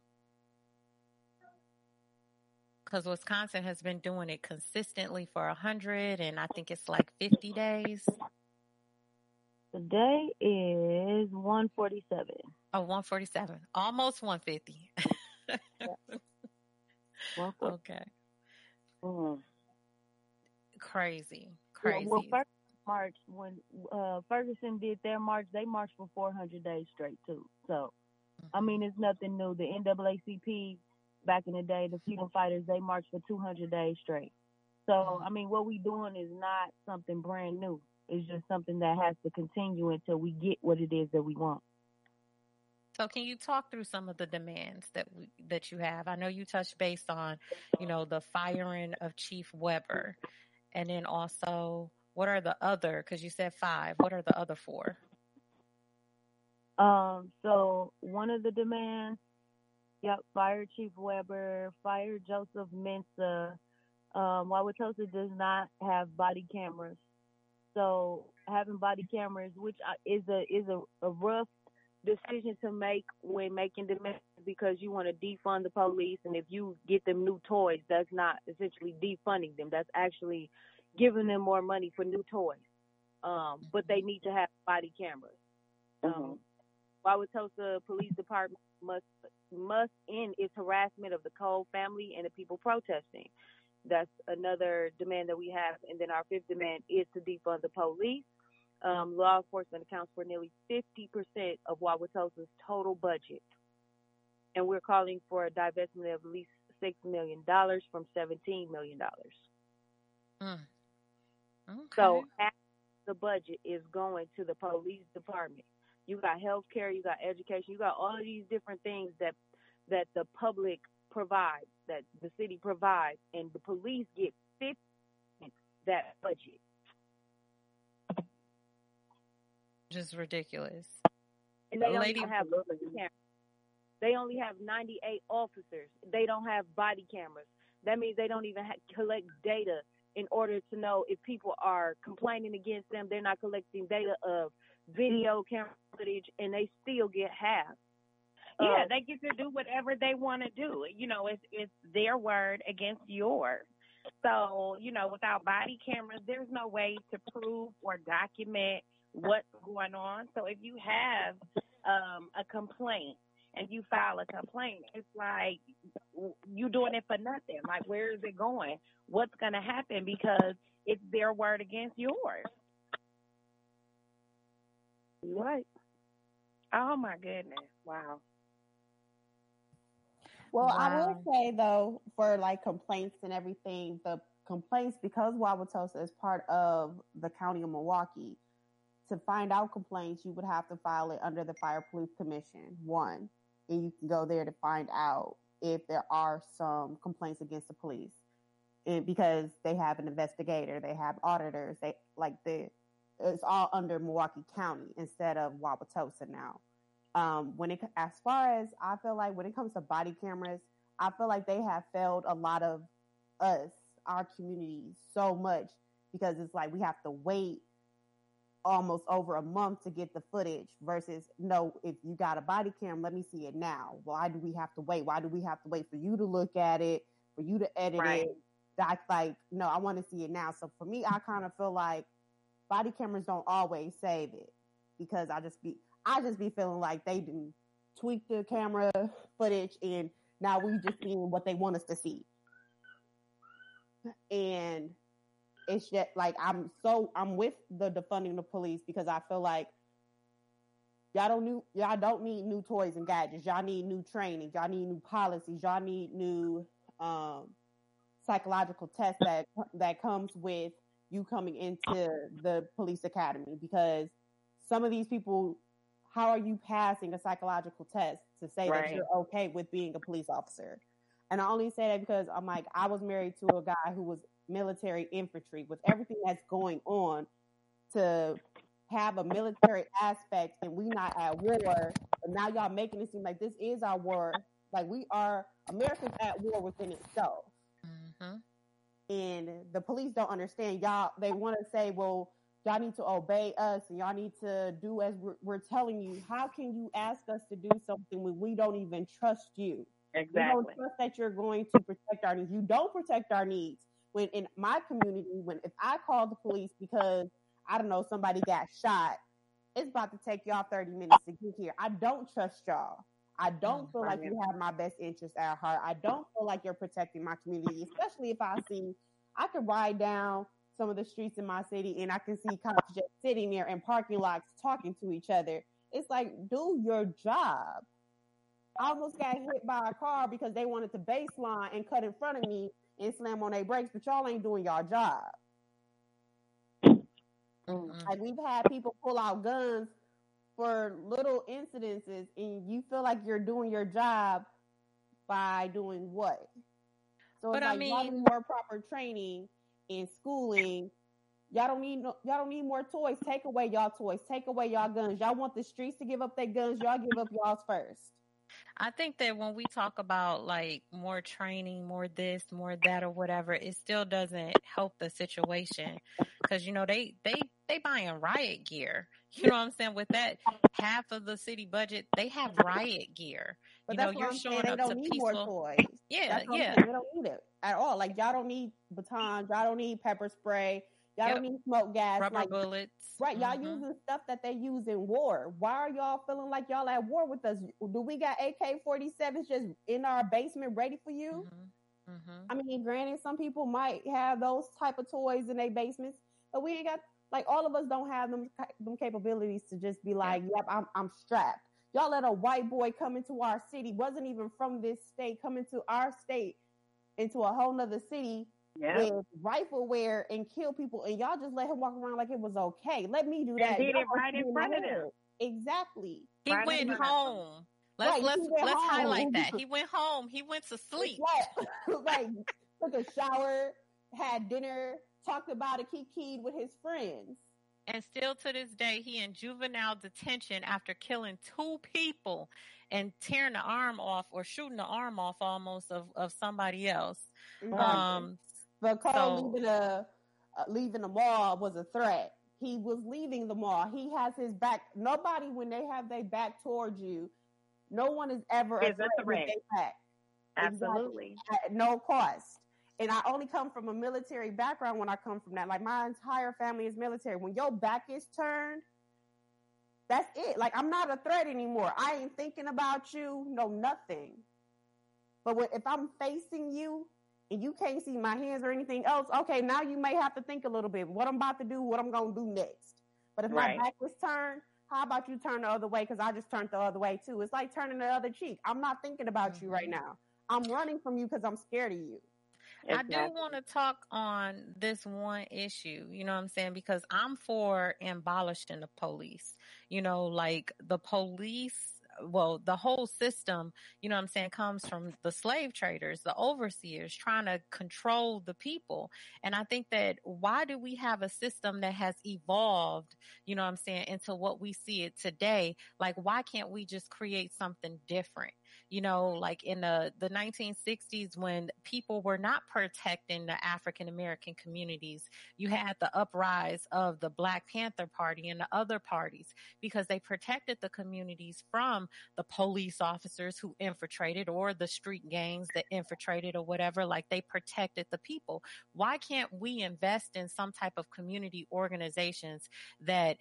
Because Wisconsin has been doing it consistently for 100, and I think it's like 50 days. Today is 147. Oh, 147. Almost 150. Okay. Crazy. Well, first March, when Ferguson did their march, they marched for 400 days straight, too. So, I mean, it's nothing new. The NAACP, back in the day, the freedom fighters, they marched for 200 days straight. So, I mean, what we doing is not something brand new. It's just something that has to continue until we get what it is that we want. So can you talk through some of the demands that you have? I know you touched base on, the firing of Chief Weber. And then also, what are the other, because you said 5, what are the other 4? So one of the demands, fire Chief Weber, fire Joseph Mensah. Wauwatosa does not have body cameras. So having body cameras, which is a rough decision to make when making demands, because you want to defund the police, and if you get them new toys, that's not essentially defunding them. That's actually giving them more money for new toys. But they need to have body cameras. Wauwatosa Police Department must end its harassment of the Cole family and the people protesting. That's another demand that we have. And then our 5th demand is to defund the police. Law enforcement accounts for nearly 50% of Wauwatosa's total budget. And we're calling for a divestment of at least $6 million from $17 million. Okay. So half the budget is going to the police department. You got health care, you got education, you got all of these different things that the public provides, that the city provides, and the police get 50% that budget. Just ridiculous. And they don't even have body cameras. They only have 98 officers. They don't have body cameras. That means they don't even collect data in order to know if people are complaining against them. They're not collecting data of video camera footage, and they still get half. Yeah, they get to do whatever they want to do. It's their word against yours. So, without body cameras, there's no way to prove or document what's going on. So if you have a complaint and you file a complaint, it's like you doing it for nothing. Like, where is it going? What's going to happen? Because it's their word against yours. Right. Oh, my goodness. Wow. Well, I will say, though, for like complaints and everything, the complaints, because Wauwatosa is part of the county of Milwaukee, to find out complaints, you would have to file it under the Fire Police Commission, 1. And you can go there to find out if there are some complaints against the police. And because they have an investigator, they have auditors, it's all under Milwaukee County instead of Wauwatosa now. As far as I feel like when it comes to body cameras, I feel like they have failed a lot of us, our community, so much, because it's like we have to wait almost over a month to get the footage versus, no, if you got a body cam, let me see it now. Why do we have to wait? Why do we have to wait for you to look at it, for you to edit it? That's like, no, I want to see it now. So for me, I kind of feel like body cameras don't always save it, because I just be feeling like they do tweak the camera footage and now we just seeing what they want us to see. And it's just like, I'm with the defunding the police, because I feel like y'all don't need new toys and gadgets. Y'all need new training. Y'all need new policies. Y'all need new psychological tests that comes with you coming into the police academy, because some of these people, how are you passing a psychological test to say that you're okay with being a police officer? And I only say that because I'm like, I was married to a guy who was military infantry. With everything that's going on, to have a military aspect and we not at war, but now y'all making it seem like this is our war. Like, we are, America's at war within itself. Mm-hmm. And the police don't understand. Y'all, they want to say, well, y'all need to obey us and y'all need to do as we're telling you. How can you ask us to do something when we don't even trust you? Exactly. We don't trust that you're going to protect our needs. You don't protect our needs. When in my community, if I call the police because, I don't know, somebody got shot, it's about to take y'all 30 minutes to get here. I don't trust y'all. I don't feel like you have my best interest at heart. I don't feel like you're protecting my community, especially if I could ride down some of the streets in my city and I can see cops just sitting there in parking lots talking to each other. It's like, do your job. I almost got hit by a car because they wanted to baseline and cut in front of me and slam on their brakes, but y'all ain't doing y'all job. Like, we've had people pull out guns for little incidences, and you feel like you're doing your job by doing what? So it's y'all need more proper training and schooling. Y'all don't need more toys. Take away y'all toys. Take away y'all guns. Y'all want the streets to give up their guns. Y'all give up y'all's first. I think that when we talk about like more training, more this, more that, or whatever, it still doesn't help the situation, because they buying riot gear. You know what I'm saying? With that, half of the city budget, they have riot gear. But you're showing they up don't to need peaceful. More toys. Yeah. They don't need it at all. Like, y'all don't need batons. Y'all don't need pepper spray. Y'all don't need smoke gas. Rubber bullets. Right. Y'all using stuff that they use in war. Why are y'all feeling like y'all at war with us? Do we got AK-47s just in our basement ready for you? I mean, granted, some people might have those type of toys in their basements, but we ain't got, like, all of us don't have them capabilities to just be like, yep, I'm strapped. Y'all let a white boy come into our city, wasn't even from this state, come into our state, into a whole nother city with rifle wear and kill people, and y'all just let him walk around like it was okay. Let me do that. And did it right in front of them. Exactly. He went home. Let's highlight that. He went home. He went to sleep. Right. Took a shower, had dinner, talked about it, kikied with his friends. And still to this day, he in juvenile detention after killing 2 people and tearing the arm off, or shooting the arm off almost of somebody else. But leaving the mall was a threat. He was leaving the mall. He has his back. Nobody, when they have their back towards you, no one is ever a threat with their back. Absolutely. Exactly. At no cost. And I only come from a military background when I come from that. Like, my entire family is military. When your back is turned, that's it. Like, I'm not a threat anymore. I ain't thinking about you. No, nothing. But if I'm facing you and you can't see my hands or anything else, okay, now you may have to think a little bit. What I'm about to do, what I'm going to do next. But if my back was turned, how about you turn the other way? Because I just turned the other way too. It's like turning the other cheek. I'm not thinking about you right now. I'm running from you because I'm scared of you. Exactly. I do want to talk on this one issue, you know what I'm saying? Because I'm for abolishing the police. Like the police, well, the whole system, you know what I'm saying, comes from the slave traders, the overseers trying to control the people. And I think that why do we have a system that has evolved, you know what I'm saying, into what we see it today? Like, why can't we just create something different? Like in the 1960s, when people were not protecting the African American communities, you had the uprise of the Black Panther Party and the other parties because they protected the communities from the police officers who infiltrated, or the street gangs that infiltrated, or whatever. Like, they protected the people. Why can't we invest in some type of community organizations that,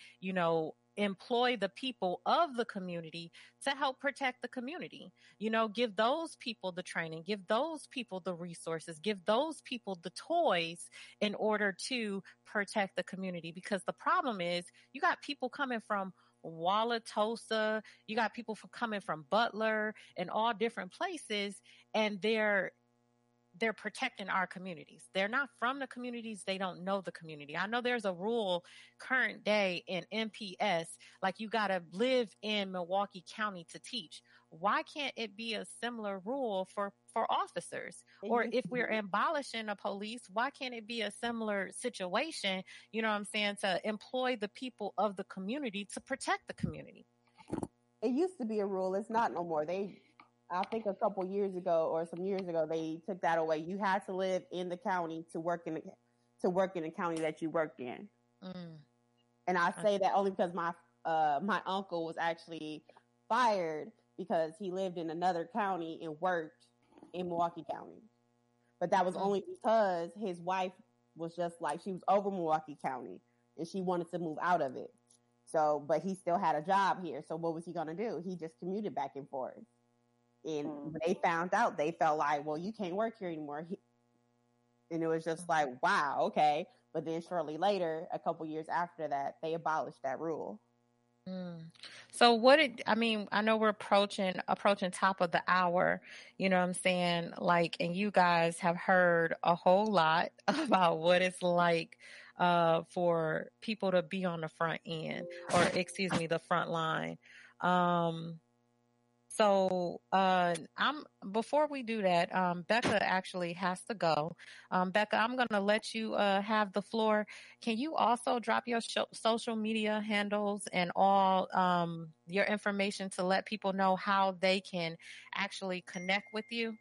employ the people of the community to help protect the community? Give those people the training, give those people the resources, give those people the toys in order to protect the community. Because the problem is, you got people coming from Wauwatosa, you got people coming from Butler and all different places, and they're protecting our communities. They're not from the communities. They don't know the community. I know there's a rule current day in MPS, like you got to live in Milwaukee County to teach. Why can't it be a similar rule for officers? Or if we're abolishing the police, why can't it be a similar situation, you know what I'm saying, to employ the people of the community to protect the community? It used to be a rule. It's not no more. I think a couple years ago or some years ago, they took that away. You had to live in the county to work in the county that you worked in. And I say that only because my uncle was actually fired because he lived in another county and worked in Milwaukee County. But that was only because his wife was just like, she was over Milwaukee County and she wanted to move out of it. So, but he still had a job here. So what was he going to do? He just commuted back and forth. And when they found out, they felt like, well, you can't work here anymore. And it was just like, wow, okay. But then shortly later, a couple years after that, they abolished that rule. So I know we're approaching top of the hour, you know what I'm saying? Like, and you guys have heard a whole lot about what it's like for people to be on the front end, or excuse me, the front line. So before we do that, Becca actually has to go. Becca, I'm going to let you have the floor. Can you also drop your social media handles and all your information to let people know how they can actually connect with you?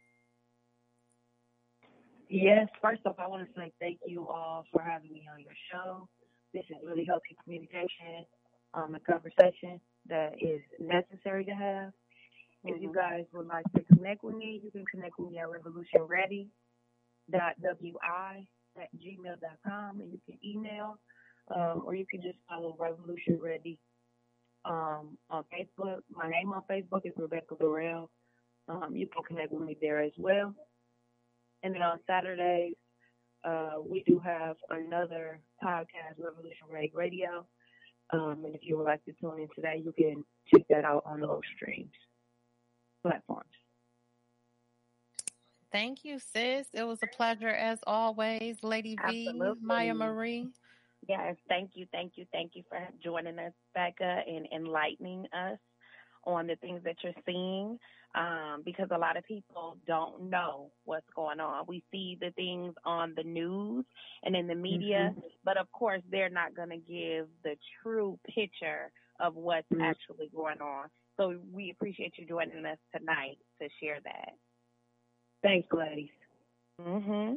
Yes, first off, I want to say thank you all for having me on your show. This is really healthy communication, a conversation that is necessary to have. If you guys would like to connect with me, you can connect with me at revolutionready.wi@gmail.com, and you can email, or you can just follow Revolution Ready on Facebook. My name on Facebook is Rebecca Burrell. You can connect with me there as well. And then on Saturdays, we do have another podcast, Revolution Ready Radio. And if you would like to tune in today, you can check that out on those streams. Platforms. Thank you, sis. It was a pleasure as always. Lady V, Absolutely. Maya Marie. Yes, thank you for joining us, Becca, and enlightening us on the things that you're seeing, because a lot of people don't know what's going on. We see the things on the news and in the media, but of course they're not going to give the true picture of what's actually going on. So we appreciate you joining us tonight to share that. Thanks, ladies. Okay.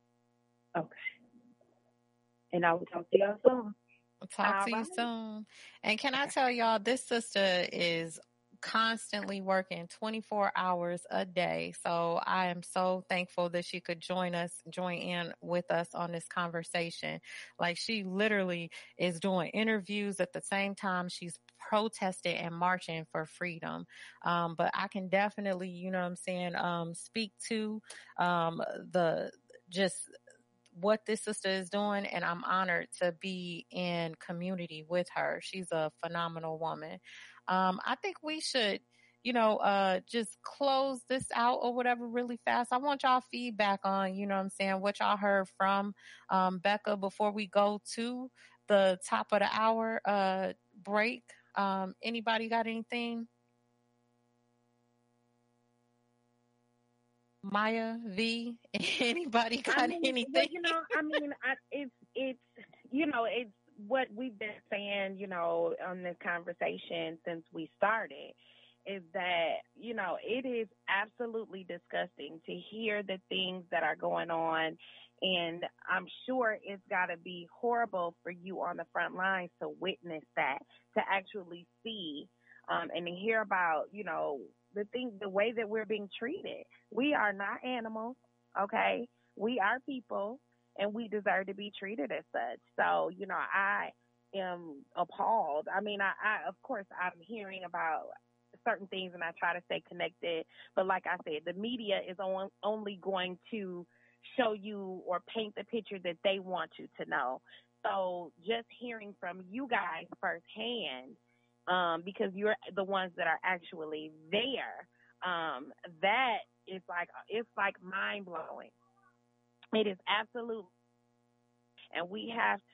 And I will talk to y'all soon. Talk to you soon. And can I tell y'all, this sister is constantly working 24 hours a day. So I am so thankful that she could join in with us on this conversation. Like, she literally is doing interviews at the same time she's protesting and marching for freedom. But I can definitely, you know what I'm saying, speak to what this sister is doing, and I'm honored to be in community with her. She's a phenomenal woman. I think we should, just close this out or whatever really fast. I want y'all feedback on, you know what I'm saying, what y'all heard from Becca before we go to the top of the hour break. Anybody got anything? Maya, V, anybody got anything? Well, it's what we've been saying, on this conversation since we started, is that, it is absolutely disgusting to hear the things that are going on. And I'm sure it's got to be horrible for you on the front lines to witness that, to actually see and to hear about, the way that we're being treated. We are not animals, okay? We are people, and we deserve to be treated as such. So, I am appalled. I mean, of course, I'm hearing about certain things, and I try to stay connected. But like I said, the media is only going to show you or paint the picture that they want you to know. So just hearing from you guys firsthand, because you're the ones that are actually there, that is like mind blowing. It is absolute, and we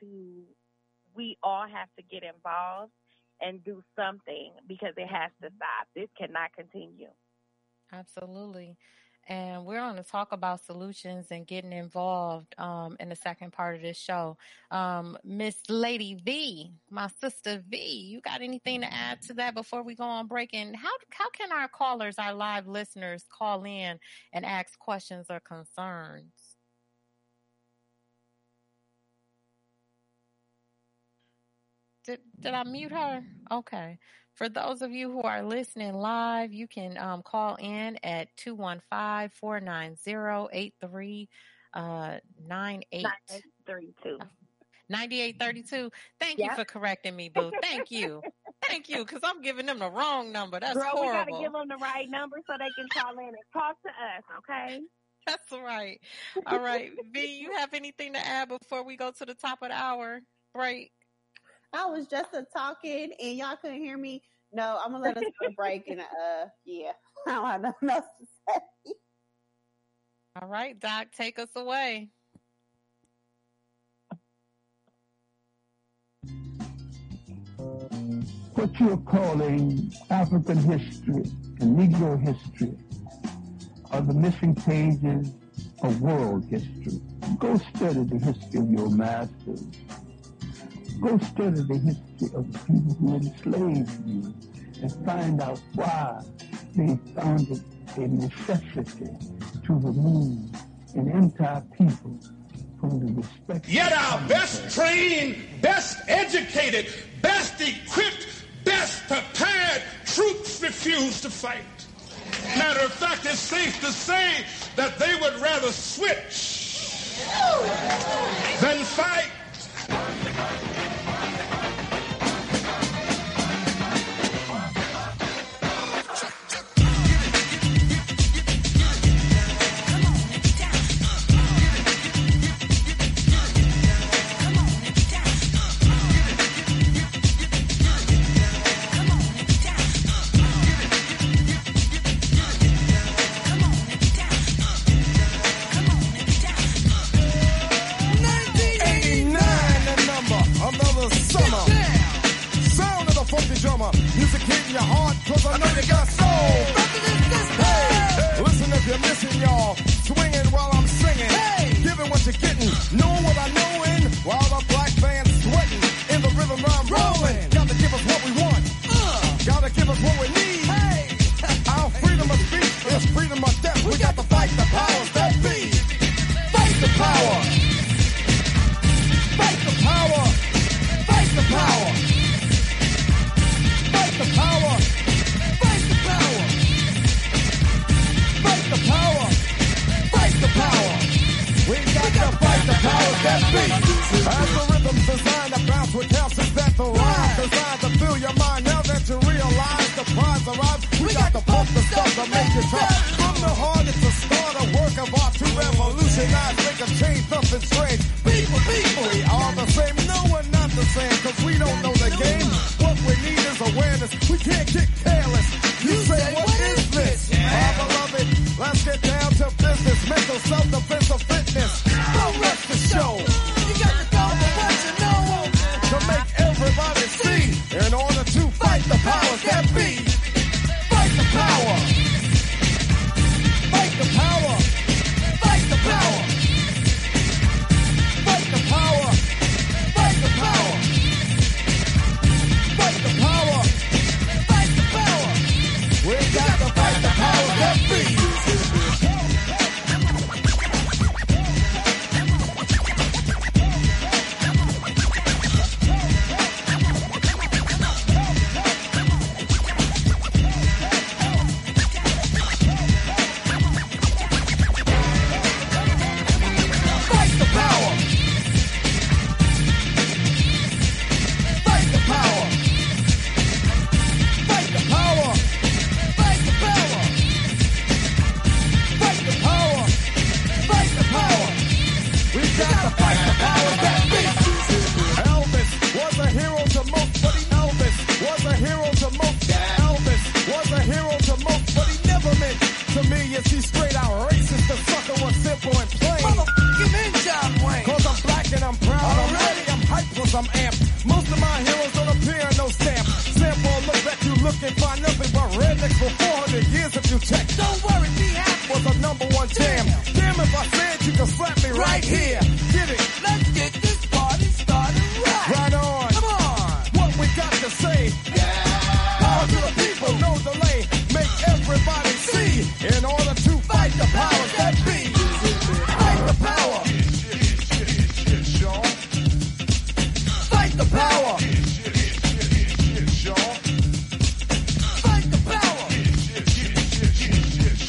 all have to get involved and do something, because it has to stop. This cannot continue. Absolutely. And we're going to talk about solutions and getting involved in the second part of this show. Miss Lady V, my sister V, you got anything to add to that before we go on break? And how can our callers, our live listeners, call in and ask questions or concerns? Did I mute her? Okay. For those of you who are listening live, you can call in at 215-490-8398. 9832. Thank you for correcting me, boo. Thank you. Thank you, because I'm giving them the wrong number. That's horrible. We got to give them the right number so they can call in and talk to us, okay? That's right. All right. V, you have anything to add before we go to the top of the hour break? I was just talking and y'all couldn't hear me. No, I'm gonna let us go to break and yeah, I don't have nothing else to say. All right, Doc, take us away. what you're calling African history and Negro history are the missing pages of world history. Go study the history of your masters. Go study the history of the people who enslaved you and find out why they found it a necessity to remove an entire people from the respect. Yet our best trained, best educated, best equipped, best prepared troops refuse to fight. Matter of fact, it's safe to say that they would rather switch than fight. Music hitting your heart, cause I know you got soul. Hey, listen if you're missing, y'all. Swinging while I'm singing. Hey, giving what you're getting. Knowing what I know in. While the black band's sweating. In the rhythm I'm rolling. Gotta give us what we want. Gotta give us what we need. Hey, our freedom of speech is freedom of death. We got to fight the powers that be. Fight the power. Fight the power. Fight the power. Fight the power! Fight the power! Fight the power! Fight the power! We got to fight the powers that be! As the rhythm's designed to bounce with calcium that the rhyme designed to fill your mind. Now that you realize the prize arrives, we got to pump the stuff to make it drop. From the heart, it's a start, a work of art to revolutionize, make a change, something strange. People, we are the same. No, we're not the same, cause we don't know the game. What we need is awareness. We can't get careless. You say, what is this? Our beloved, let's get down to business. Mental self-defense of fitness. Don't rush the show. You got to go for what you know. To make everybody see. In order to fight the powers that be. Fight the power. Fight the power. Fight the power. Fight the power. Fight the power. Fight the power. Fight the power. We got to fight the powers that be. I'm amped. Most of my heroes don't appear in no stamp. Sample look that you looking for nothing but rednecks for 400 years if you check. Don't worry, be happy was a #1 jam. Damn if I said you can slap me right here. Get it? Let's get this party started right. Right on. Come on. What we got to say? Yeah. Power to the people, no delay. Make everybody see. In order to fight the powers that be. Fight the power. Fight the power. Fight the power.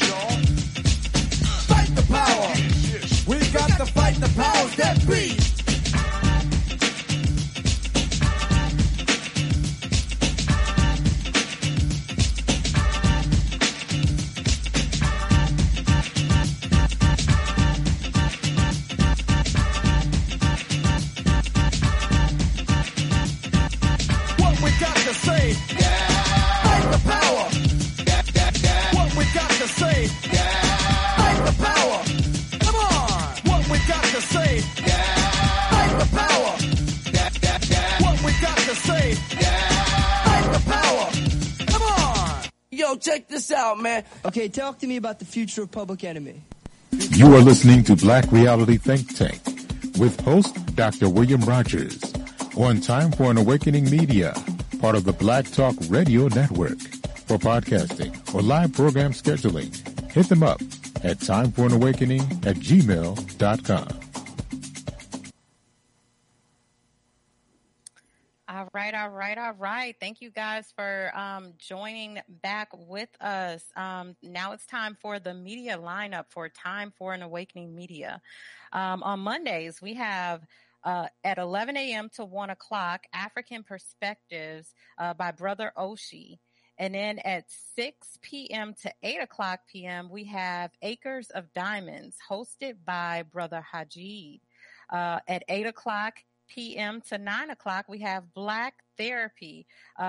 Yo, check this out, man. Okay, talk to me about the future of Public Enemy. You are listening to Black Reality Think Tank with host Dr. William Rogers on Time for an Awakening Media, part of the Black Talk Radio Network. For podcasting or live program scheduling, hit them up at timeforanawakening@gmail.com. All right. Thank you guys for joining back with us. Now it's time for the media lineup for Time for an Awakening Media. On Mondays, we have at 11 a.m. to 1 o'clock, African Perspectives by Brother Oshi. And then at 6 p.m. to 8 o'clock p.m., we have Acres of Diamonds, hosted by Brother Hajid. At 8 o'clock p.m. to 9 o'clock, we have Black Therapy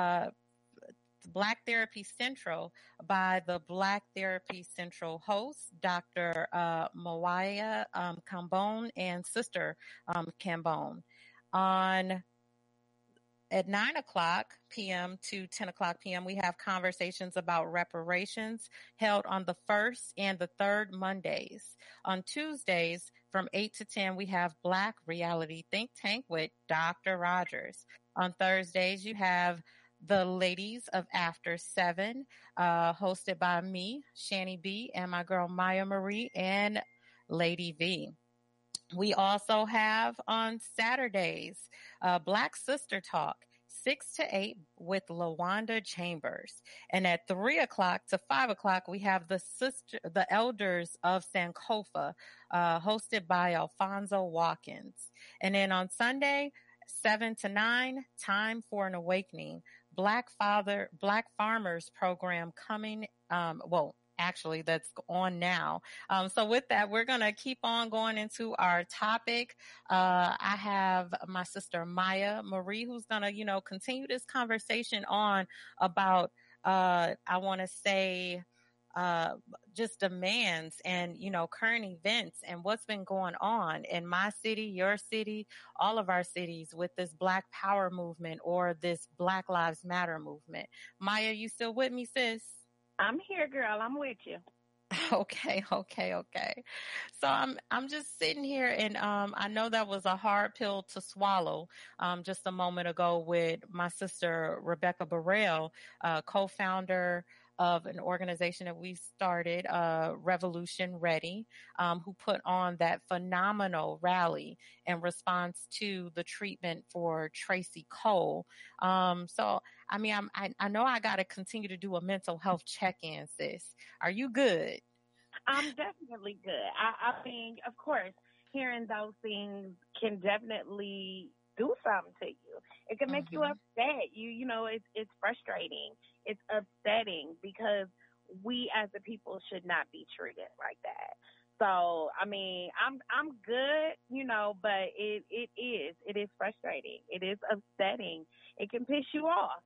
Central by the Black Therapy Central host, Dr. Mawaya Cambone and Sister Cambone. At 9 o'clock p.m. to 10 o'clock p.m., we have conversations about reparations held on the first and the third Mondays. On Tuesdays, from 8 to 10, we have Black Reality Think Tank with Dr. Rogers. On Thursdays, you have the Ladies of After 7, hosted by me, Shani B, and my girl Maya Marie and Lady V. We also have on Saturdays, Black Sister Talk, 6 to 8 with LaWanda Chambers. And at 3 o'clock to 5 o'clock, we have the Elders of Sankofa, hosted by Alfonso Watkins. And then on Sunday, 7 to 9, Time for an Awakening, Black Farmers program coming, actually, that's on now. So with that, we're going to keep on going into our topic. I have my sister Maya Marie, who's going to, continue this conversation on about, I want to say, just demands and, current events and what's been going on in my city, your city, all of our cities with this Black Power movement or this Black Lives Matter movement. Maya, you still with me, sis? I'm here, girl. I'm with you. Okay. So I'm just sitting here and, I know that was a hard pill to swallow, just a moment ago with my sister, Rebecca Burrell, co-founder of an organization that we started, Revolution Ready, who put on that phenomenal rally in response to the treatment for Tracy Cole. So, I know I got to continue to do a mental health check-in, sis. Are you good? I'm definitely good. I mean, of course, hearing those things can definitely do something to you. It can make you upset. It's frustrating. It's upsetting because we as a people should not be treated like that. So, I mean, I'm good, but it is frustrating. It is upsetting. It can piss you off,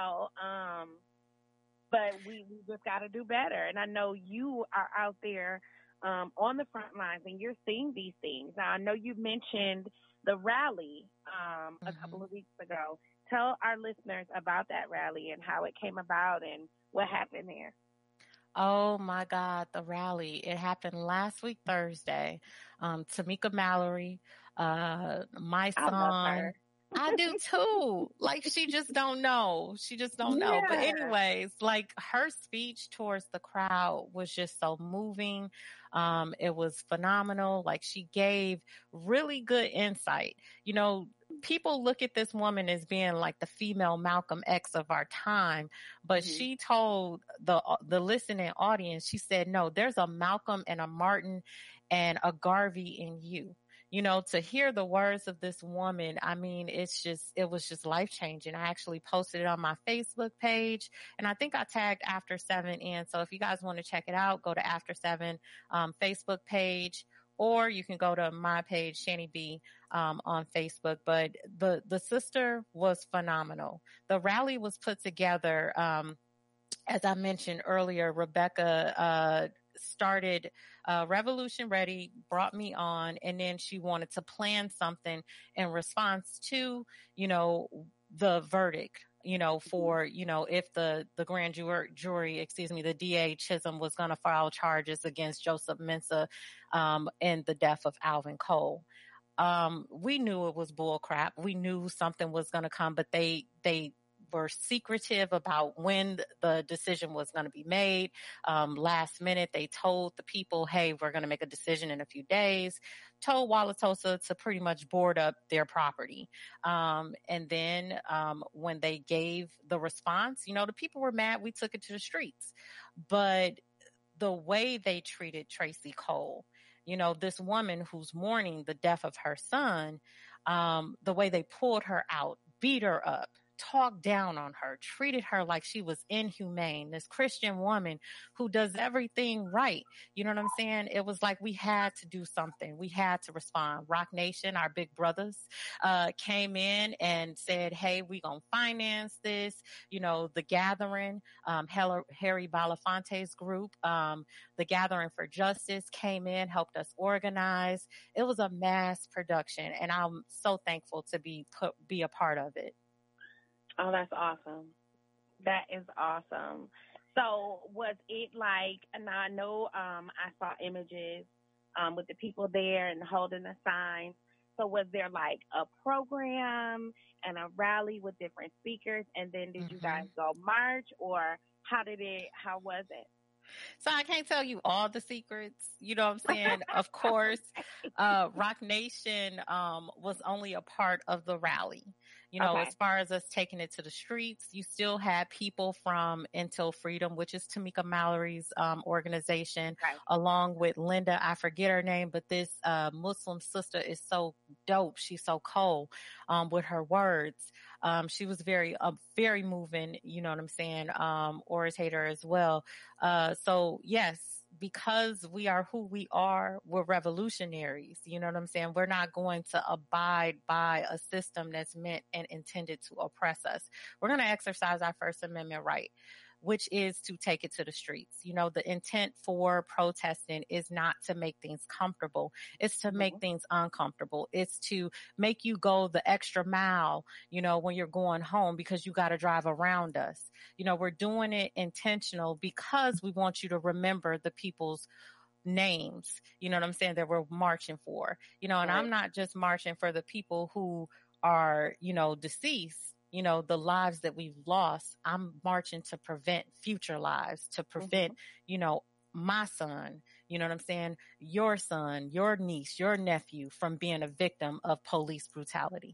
but we just got to do better. And I know you are out there on the front lines and you're seeing these things. Now, I know you mentioned the rally a couple of weeks ago. Tell our listeners about that rally and how it came about and what happened there. Oh my God, the rally. It happened last week, Thursday. Tamika Mallory, my son. I love her. I do too. Like, she just don't know. Yeah. But anyways, like, her speech towards the crowd was just so moving. It was phenomenal. Like, she gave really good insight. People look at this woman as being like the female Malcolm X of our time, but she told the listening audience, she said, no, there's a Malcolm and a Martin and a Garvey in you. To hear the words of this woman, I mean, it was just life-changing. I actually posted it on my Facebook page, and I think I tagged After 7 in. So if you guys want to check it out, go to After 7 Facebook page, or you can go to my page, Shani B, on Facebook. But the sister was phenomenal. The rally was put together, as I mentioned earlier, Rebecca started Revolution Ready, brought me on, and then she wanted to plan something in response to, the verdict for, if the grand jury, the DA Chisholm was going to file charges against Joseph Mensah, in the death of Alvin Cole. We knew it was bull crap. We knew something was going to come, but they were secretive about when the decision was going to be made. Last minute, they told the people, hey, we're going to make a decision in a few days, told Wauwatosa to pretty much board up their property. And then when they gave the response, the people were mad. We took it to the streets. But the way they treated Tracy Cole, this woman who's mourning the death of her son, the way they pulled her out, beat her up, talked down on her, treated her like she was inhumane, this Christian woman who does everything right. You know what I'm saying? It was like we had to do something. We had to respond. Rock Nation, our big brothers, came in and said, hey, we gonna finance this. The Gathering, Harry Belafonte's group, the Gathering for Justice came in, helped us organize. It was a mass production, and I'm so thankful to be a part of it. Oh, that's awesome. That is awesome. So was it like, and I know I saw images with the people there and holding the signs. So was there like a program and a rally with different speakers, and then did you guys go march, or how was it? So I can't tell you all the secrets, you know what I'm saying? Of course, Rock Nation was only a part of the rally. Okay. As far as us taking it to the streets, you still had people from Until Freedom, which is Tamika Mallory's organization, right, along with Linda. I forget her name, but this Muslim sister is so dope. She's so cold with her words. She was very moving, you know what I'm saying, orator as well. So yes, because we are who we are, we're revolutionaries. You know what I'm saying? We're not going to abide by a system that's meant and intended to oppress us. We're going to exercise our First Amendment right, which is to take it to the streets. The intent for protesting is not to make things comfortable. It's to make things uncomfortable. It's to make you go the extra mile, when you're going home, because you got to drive around us. We're doing it intentional because we want you to remember the people's names, you know what I'm saying, that we're marching for, and right. I'm not just marching for the people who are, deceased, the lives that we've lost. I'm marching to prevent future lives, to prevent, my son, you know what I'm saying, your son, your niece, your nephew from being a victim of police brutality.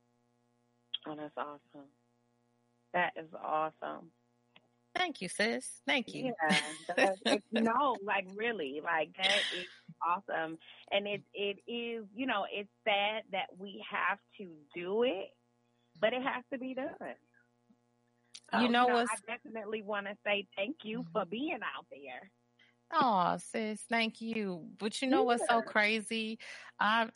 Oh, that's awesome. That is awesome. Thank you, sis. Thank you. Yeah, really, that is awesome. And it is, it's sad that we have to do it, but it has to be done. So, I definitely want to say thank you for being out there. Oh, sis, thank you. But what's so crazy? I've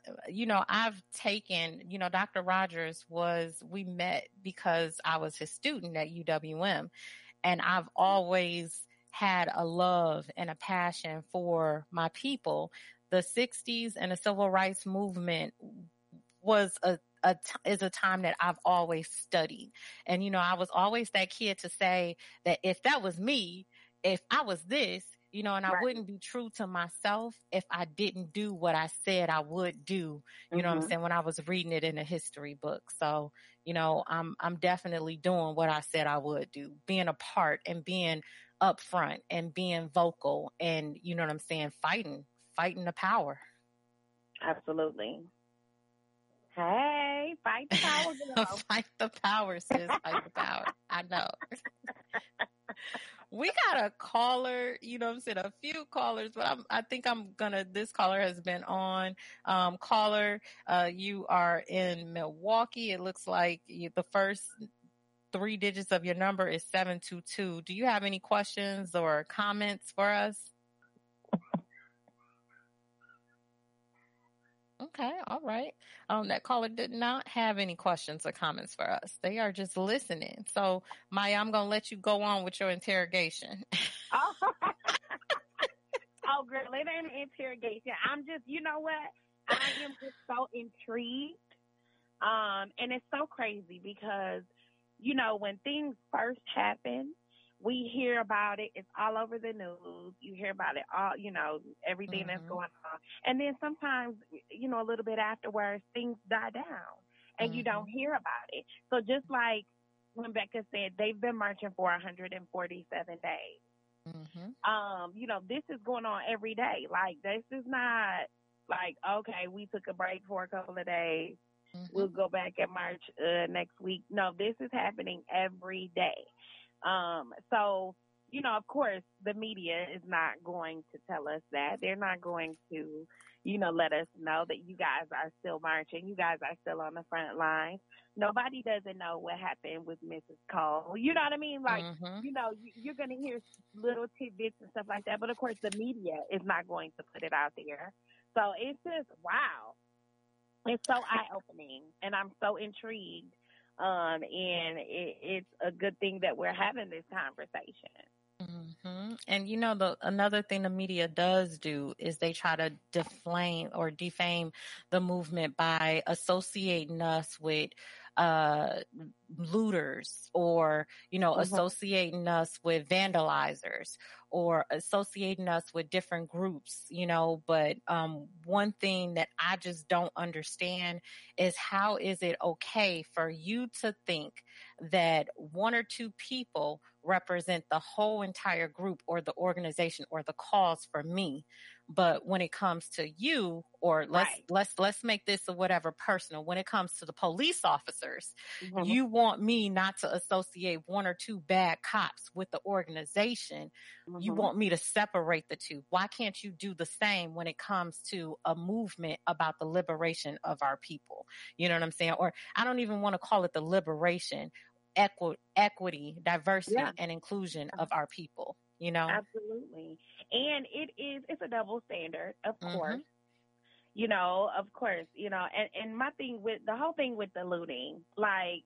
taken, Dr. Rogers we met because I was his student at UWM, and I've always had a love and a passion for my people. The 60s and the civil rights movement was is a time that I've always studied. And, I was always that kid to say that if that was me, if I was this, and I right. wouldn't be true to myself if I didn't do what I said I would do, you know what I'm saying, when I was reading it in a history book. So, I'm definitely doing what I said I would do, being a part and being upfront and being vocal and, you know what I'm saying, fighting the power. Absolutely. Hey, fight the power, girl. Fight the power, sis. Fight the power. I know. We got a caller, you know what I'm saying, a few callers, but I think this caller has been on. Caller, you are in Milwaukee. It looks like the first 3 digits of your number is 722. Do you have any questions or comments for us? Okay, all right. That caller did not have any questions or comments for us. They are just listening. So, Maya, I'm going to let you go on with your interrogation. Oh, girl, it ain't an interrogation. I'm just, you know what? I am just so intrigued. And it's so crazy because, you know, when things first happen, we hear about it. It's all over the news. You hear about it all, you know, everything that's going on. And then sometimes, you know, a little bit afterwards, things die down and you don't hear about it. So just like when Becca said, they've been marching for 147 days. You know, this is going on every day. Like, this is not like, okay, we took a break for a couple of days. We'll go back and march next week. No, this is happening every day. So, you know, of course, the media is not going to tell us that. They're not going to, you know, let us know that you guys are still marching. You guys are still on the front lines. Nobody doesn't know what happened with Mrs. Cole. You know what I mean? Like, you know, you're going to hear little tidbits and stuff like that. But, of course, the media is not going to put it out there. So it's just, wow. It's so eye-opening, and I'm so intrigued. And it's a good thing that we're having this conversation. And, you know, another thing the media does do is they try to defame the movement by associating us with looters, or, you know, associating us with vandalizers, or associating us with different groups, you know. But one thing that I just don't understand is, how is it okay for you to think that one or two people represent the whole entire group or the organization or the cause for me, but when it comes to you, or let's make this or whatever personal, when it comes to the police officers, you want me not to associate one or two bad cops with the organization. You want me to separate the two. Why can't you do the same when it comes to a movement about the liberation of our people? You know what I'm saying? Or I don't even want to call it the liberation, equity, diversity, and inclusion of our people, you know? Absolutely. And it's a double standard, of course. You know, of course, you know, and my thing with the whole thing with the looting, like,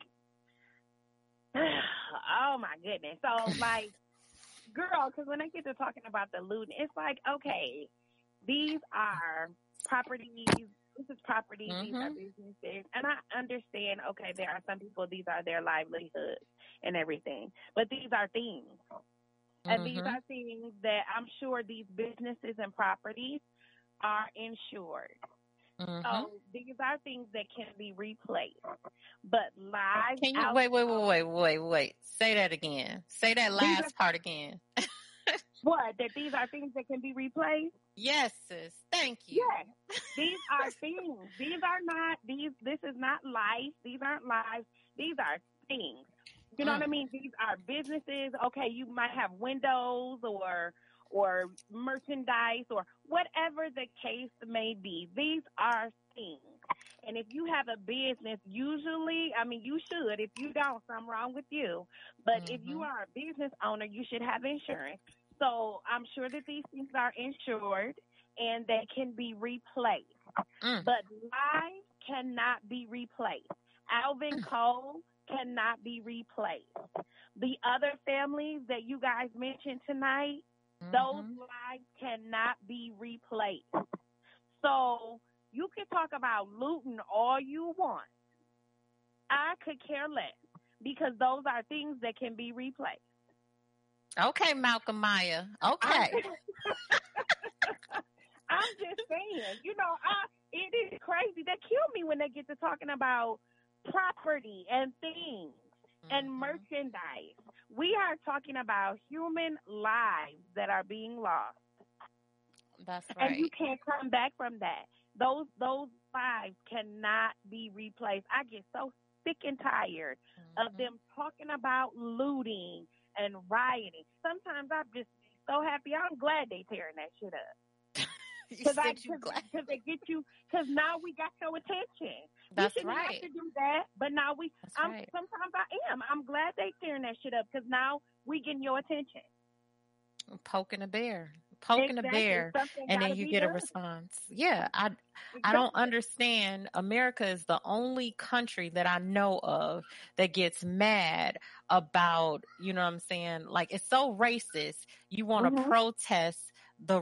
oh my goodness. So, like, girl, because when I get to talking about the looting, it's like, okay, these are properties. This is property. These are businesses. And I understand, okay, there are some people, these are their livelihoods and everything. But these are things. And these are things that I'm sure these businesses and properties are insured. So these are things that can be replaced. But live. Can you wait? Say that again. Say that last part again. What? That these are things that can be replaced? Yes, sis. Thank you. Yes. These are things. This is not life. These aren't lives. These are things. You know what I mean? These are businesses. Okay, you might have windows or merchandise or whatever the case may be. These are things. And if you have a business, usually, I mean, you should. If you don't, something wrong with you. But if you are a business owner, you should have insurance. So I'm sure that these things are insured and they can be replaced. But lives cannot be replaced. Alvin Cole cannot be replaced. The other families that you guys mentioned tonight, those lives cannot be replaced. So you can talk about looting all you want. I could care less, because those are things that can be replaced. Okay, Malcolm Maya. Okay. I'm just saying, you know, it is crazy. They kill me when they get to talking about property and things and merchandise. We are talking about human lives that are being lost. That's right. And you can't come back from that. Those lives cannot be replaced. I get so sick and tired of them talking about looting and rioting. Sometimes I'm just so happy. I'm glad they tearing that shit up. Because they get you. Because now we got your attention. That's we shouldn't have to do that, but now sometimes I am. I'm glad they tearing that shit up, because now we getting your attention. Poking a bear, a bear, and then you get a response. Yeah, I don't understand. America is the only country that I know of that gets mad about, you know what I'm saying? Like, it's so racist. You want to protest the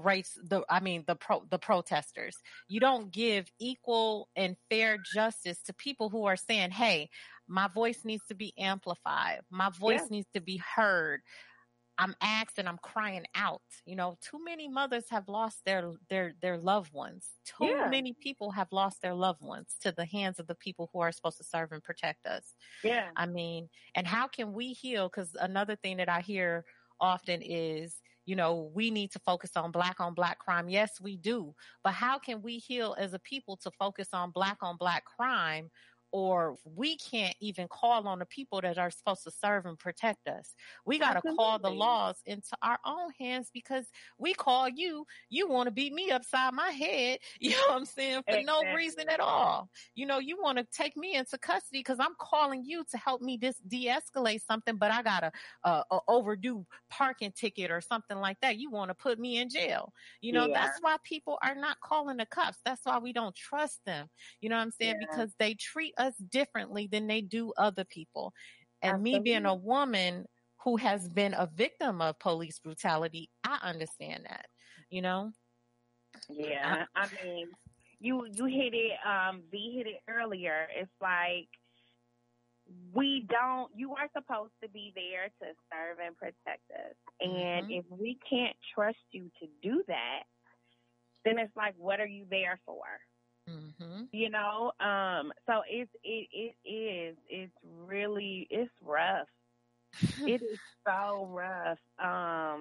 protesters. You don't give equal and fair justice to people who are saying, hey, My voice needs to be amplified. My voice needs to be heard. I'm asking, I'm crying out. You know, too many mothers have lost their loved ones. Too many people have lost their loved ones to the hands of the people who are supposed to serve and protect us. Yeah. I mean, and how can we heal? Because another thing that I hear often is, you know, we need to focus on black crime. Yes, we do. But how can we heal as a people to focus on black crime? Or we can't even call on the people that are supposed to serve and protect us. We got to call the laws into our own hands, because we call you want to beat me upside my head. You know what I'm saying? For no reason at all. You know, you want to take me into custody because I'm calling you to help me de-escalate something, but I got a overdue parking ticket or something like that. You want to put me in jail. You know, that's why people are not calling the cops. That's why we don't trust them. You know what I'm saying? Because they treat us differently than they do other people. And me being a woman who has been a victim of police brutality, I understand that, you know? Yeah. I mean, you hit it, V hit it earlier. It's like, you are supposed to be there to serve and protect us. And if we can't trust you to do that, then it's like, what are you there for? You know, so it's rough. It is so rough. I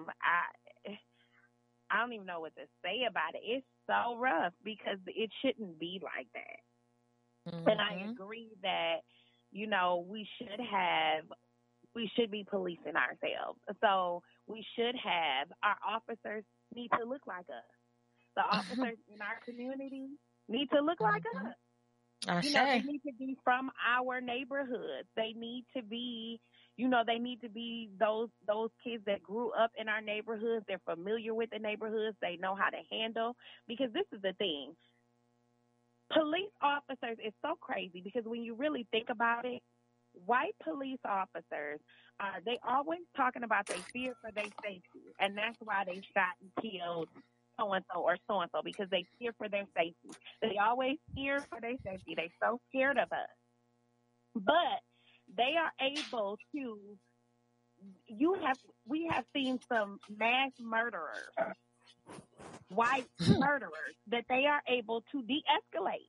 don't even know what to say about it. It's so rough because it shouldn't be like that. And I agree that, you know, we should be policing ourselves. So we should have, our officers need to look like us. The officers in our community need to look like us. You know, they need to be from our neighborhoods. They need to be, you know, those kids that grew up in our neighborhoods. They're familiar with the neighborhoods. They know how to handle, because this is the thing. Police officers is so crazy, because when you really think about it, white police officers, they always talking about they fear for their safety, and that's why they shot and killed so-and-so or so-and-so, because they fear for their safety. They always fear for their safety. They're so scared of us. But they are able to, we have seen some mass murderers, white murderers, that they are able to de-escalate.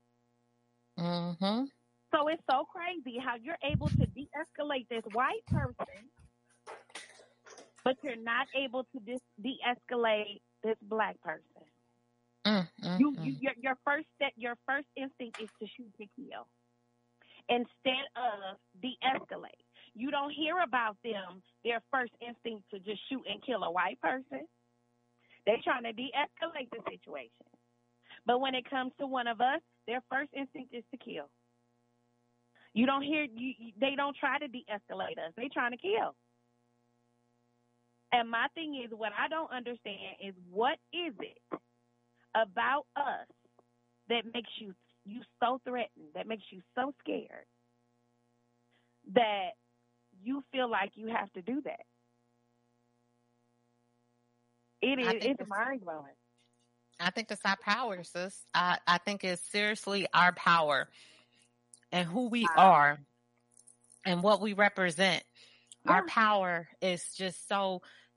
So it's so crazy how you're able to de-escalate this white person, but you're not able to de-escalate this black person. Your first instinct is to shoot to kill instead of de-escalate. You don't hear about them, their first instinct to just shoot and kill a white person. They're trying to de-escalate the situation. But when it comes to one of us, their first instinct is to kill. You don't hear, they don't try to de-escalate us. They trying to kill. And my thing is, what I don't understand is, what is it about us that makes you so threatened, that makes you so scared, that you feel like you have to do that? It's mind-blowing. I think it's our power, sis. I think it's seriously our power and who we are and what we represent. Our power is just so,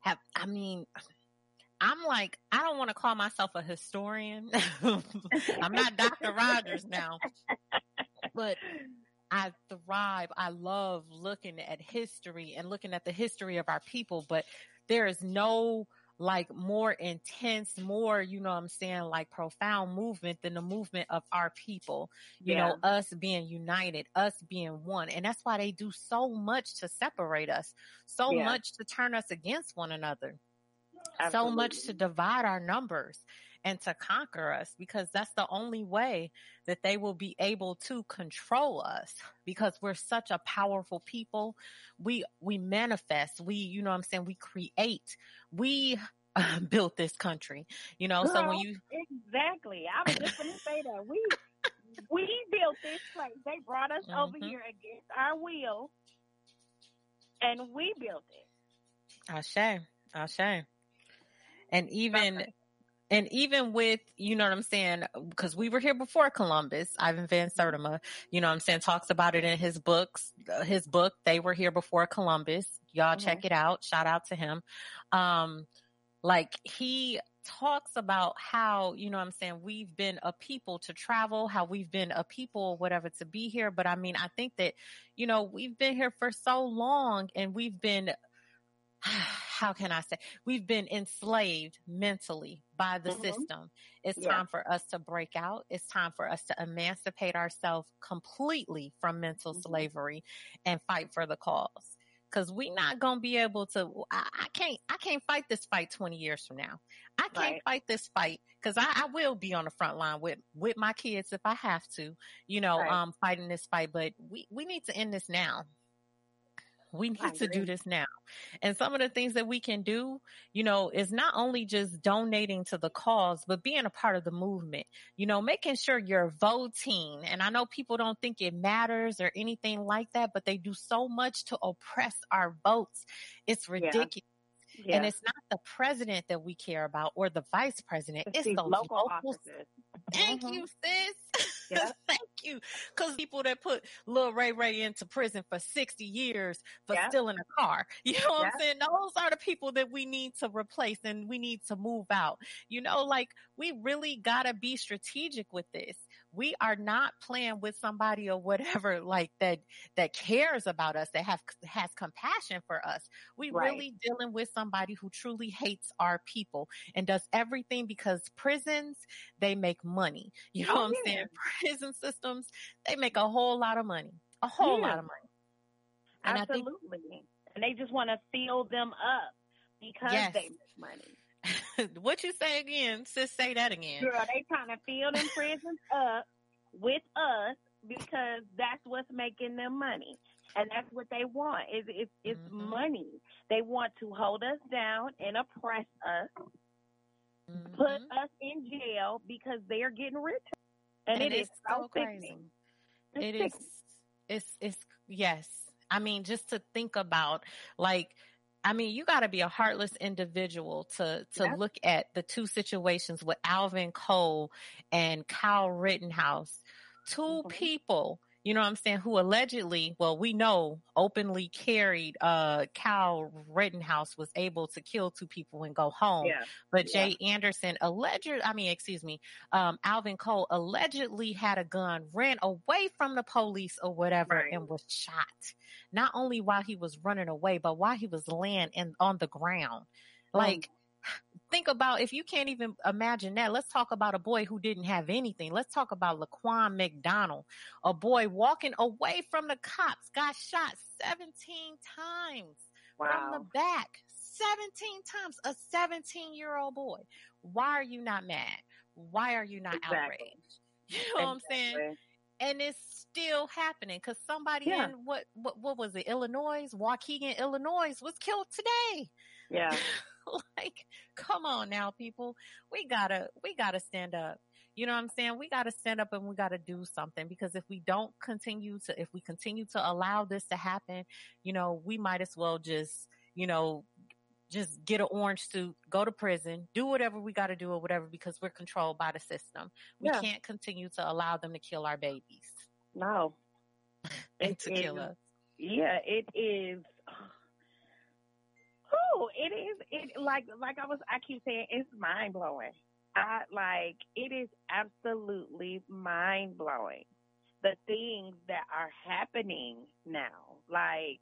I'm like, I don't want to call myself a historian. I'm not Dr. Rogers now, but I thrive. I love looking at history and looking at the history of our people, but there is no like more intense, more, you know what I'm saying, like profound movement than the movement of our people, you know, us being united, us being one. And that's why they do so much to separate us, so much to turn us against one another, so much to divide our numbers and to conquer us, because that's the only way that they will be able to control us, because we're such a powerful people. We manifest, you know what I'm saying, we create, we built this country, you know. Girl, so when you exactly, I was just going to say that we built this place. They brought us over here against our will, and we built it. Ashe. And even And even with, you know what I'm saying, because we were here before Columbus, Ivan Van Sertima, you know what I'm saying, talks about it in his books, his book, They Were Here Before Columbus. Y'all check it out. Shout out to him. Like he talks about how, you know what I'm saying, we've been a people to travel, how we've been a people, whatever, to be here. But I mean, I think that, you know, we've been here for so long and we've been, how can I say, we've been enslaved mentally by the system. It's time for us to break out. It's time for us to emancipate ourselves completely from mental slavery and fight for the cause. Cause we're not going to be able to, I can't fight this fight 20 years from now. I can't fight this fight cause I will be on the front line with my kids if I have to, you know, fighting this fight, but we need to end this now. We need to do this now. And some of the things that we can do, you know, is not only just donating to the cause, but being a part of the movement, you know, making sure you're voting. And I know people don't think it matters or anything like that, but they do so much to oppress our votes. It's ridiculous. Yeah. And it's not the president that we care about or the vice president. It's those local officers. Thank you, sis. Yeah. Thank you. Because people that put Lil Ray Ray into prison for 60 years for stealing a car. You know what I'm saying? Those are the people that we need to replace and we need to move out. You know, like we really got to be strategic with this. We are not playing with somebody or whatever like that cares about us, that has compassion for us. We really dealing with somebody who truly hates our people and does everything because prisons, they make money. You know what I'm saying? Prison systems, they make a whole lot of money. A whole lot of money. And absolutely. And they just want to fill them up because they make money. What you say again? Sis, say that again. Girl, they trying to fill them prisons up with us because that's what's making them money. And that's what they want. It's money. They want to hold us down and oppress us, put us in jail because they're getting richer. And it is so crazy. It's yes. I mean, just to think about, like, I mean, you got to be a heartless individual to look at the two situations with Alvin Cole and Kyle Rittenhouse, two people, you know what I'm saying, who allegedly, well, we know openly carried, Kyle Rittenhouse was able to kill two people and go home. Yeah. But Jay Anderson Alvin Cole allegedly had a gun, ran away from the police or whatever and was shot. Not only while he was running away, but while he was laying on the ground. Like, think about, if you can't even imagine that, let's talk about a boy who didn't have anything. Let's talk about Laquan McDonald, a boy walking away from the cops, got shot 17 times from the back. 17 times, a 17-year-old boy. Why are you not mad? Why are you not outraged? You know what I'm saying? And it's still happening because somebody in what was it, Illinois, Waukegan, Illinois, was killed today. Yeah. Like, come on now, people. We gotta stand up. You know what I'm saying? We gotta stand up and we gotta do something, because if we continue to allow this to happen, you know, we might as well just get an orange suit, go to prison, do whatever we got to do or whatever, because we're controlled by the system. We can't continue to allow them to kill our babies. No. And to kill us. Yeah, it is. Oh, it is. I keep saying, it's mind blowing. It is absolutely mind blowing. The things that are happening now, like,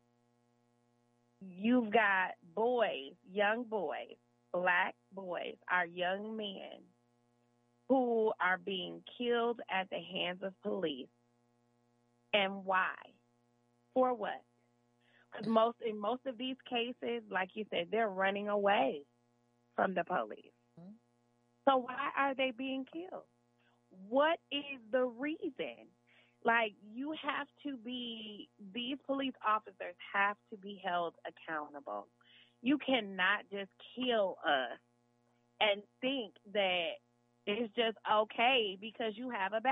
you've got boys, young boys, black boys, our young men who are being killed at the hands of police. And why? For what? Because in most of these cases, like you said, they're running away from the police. Mm-hmm. So why are they being killed? What is the reason? Like, these police officers have to be held accountable. You cannot just kill us and think that it's just okay because you have a badge.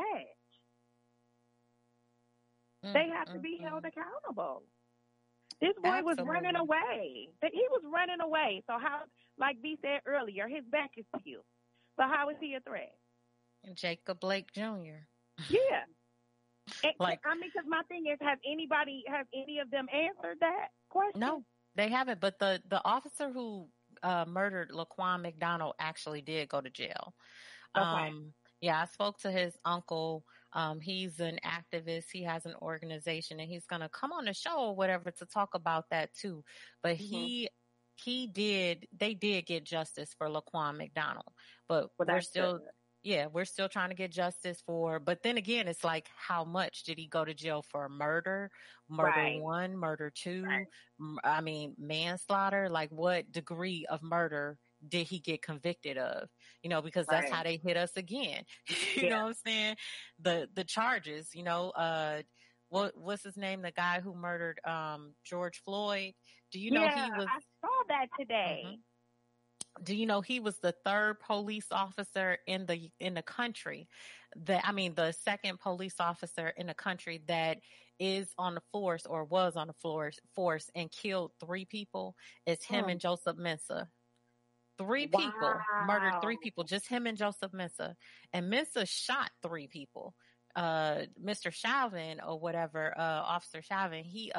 They have to be held accountable. This boy was running away. He was running away. So how, like B said earlier, his back is to you. So how is he a threat? Jacob Blake Jr. Yeah. Like, I mean, because my thing is, has any of them answered that question? No, they haven't. But the officer who murdered Laquan McDonald actually did go to jail. Okay. Yeah, I spoke to his uncle. He's an activist. He has an organization, and he's going to come on the show or whatever to talk about that too. But they did get justice for Laquan McDonald, but we're still trying to get justice for, but then again, it's like, how much did he go to jail for? Murder Right. 1, murder 2, Right. I mean, manslaughter, like what degree of murder did he get convicted of? You know, because that's how they hit us again. You know what I'm saying? The charges, you know, what's his name? The guy who murdered, George Floyd. Do you know he was, I saw that today. Mm-hmm. Do you know he was the third police officer in the country the second police officer in the country that is on the force or was on the force and killed 3 people? It's him and Joseph Mensah. 3 people murdered 3 people, just him and Joseph Mensah. And Mensah shot 3 people. Mr. Chauvin or whatever, Officer Chauvin, he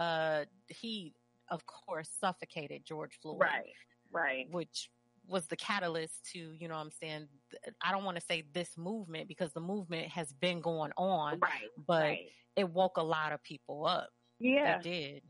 of course suffocated George Floyd. Right. Which was the catalyst to, you know what I'm saying, I don't want to say this movement because the movement has been going on, but it woke a lot of people up. Yeah. It did.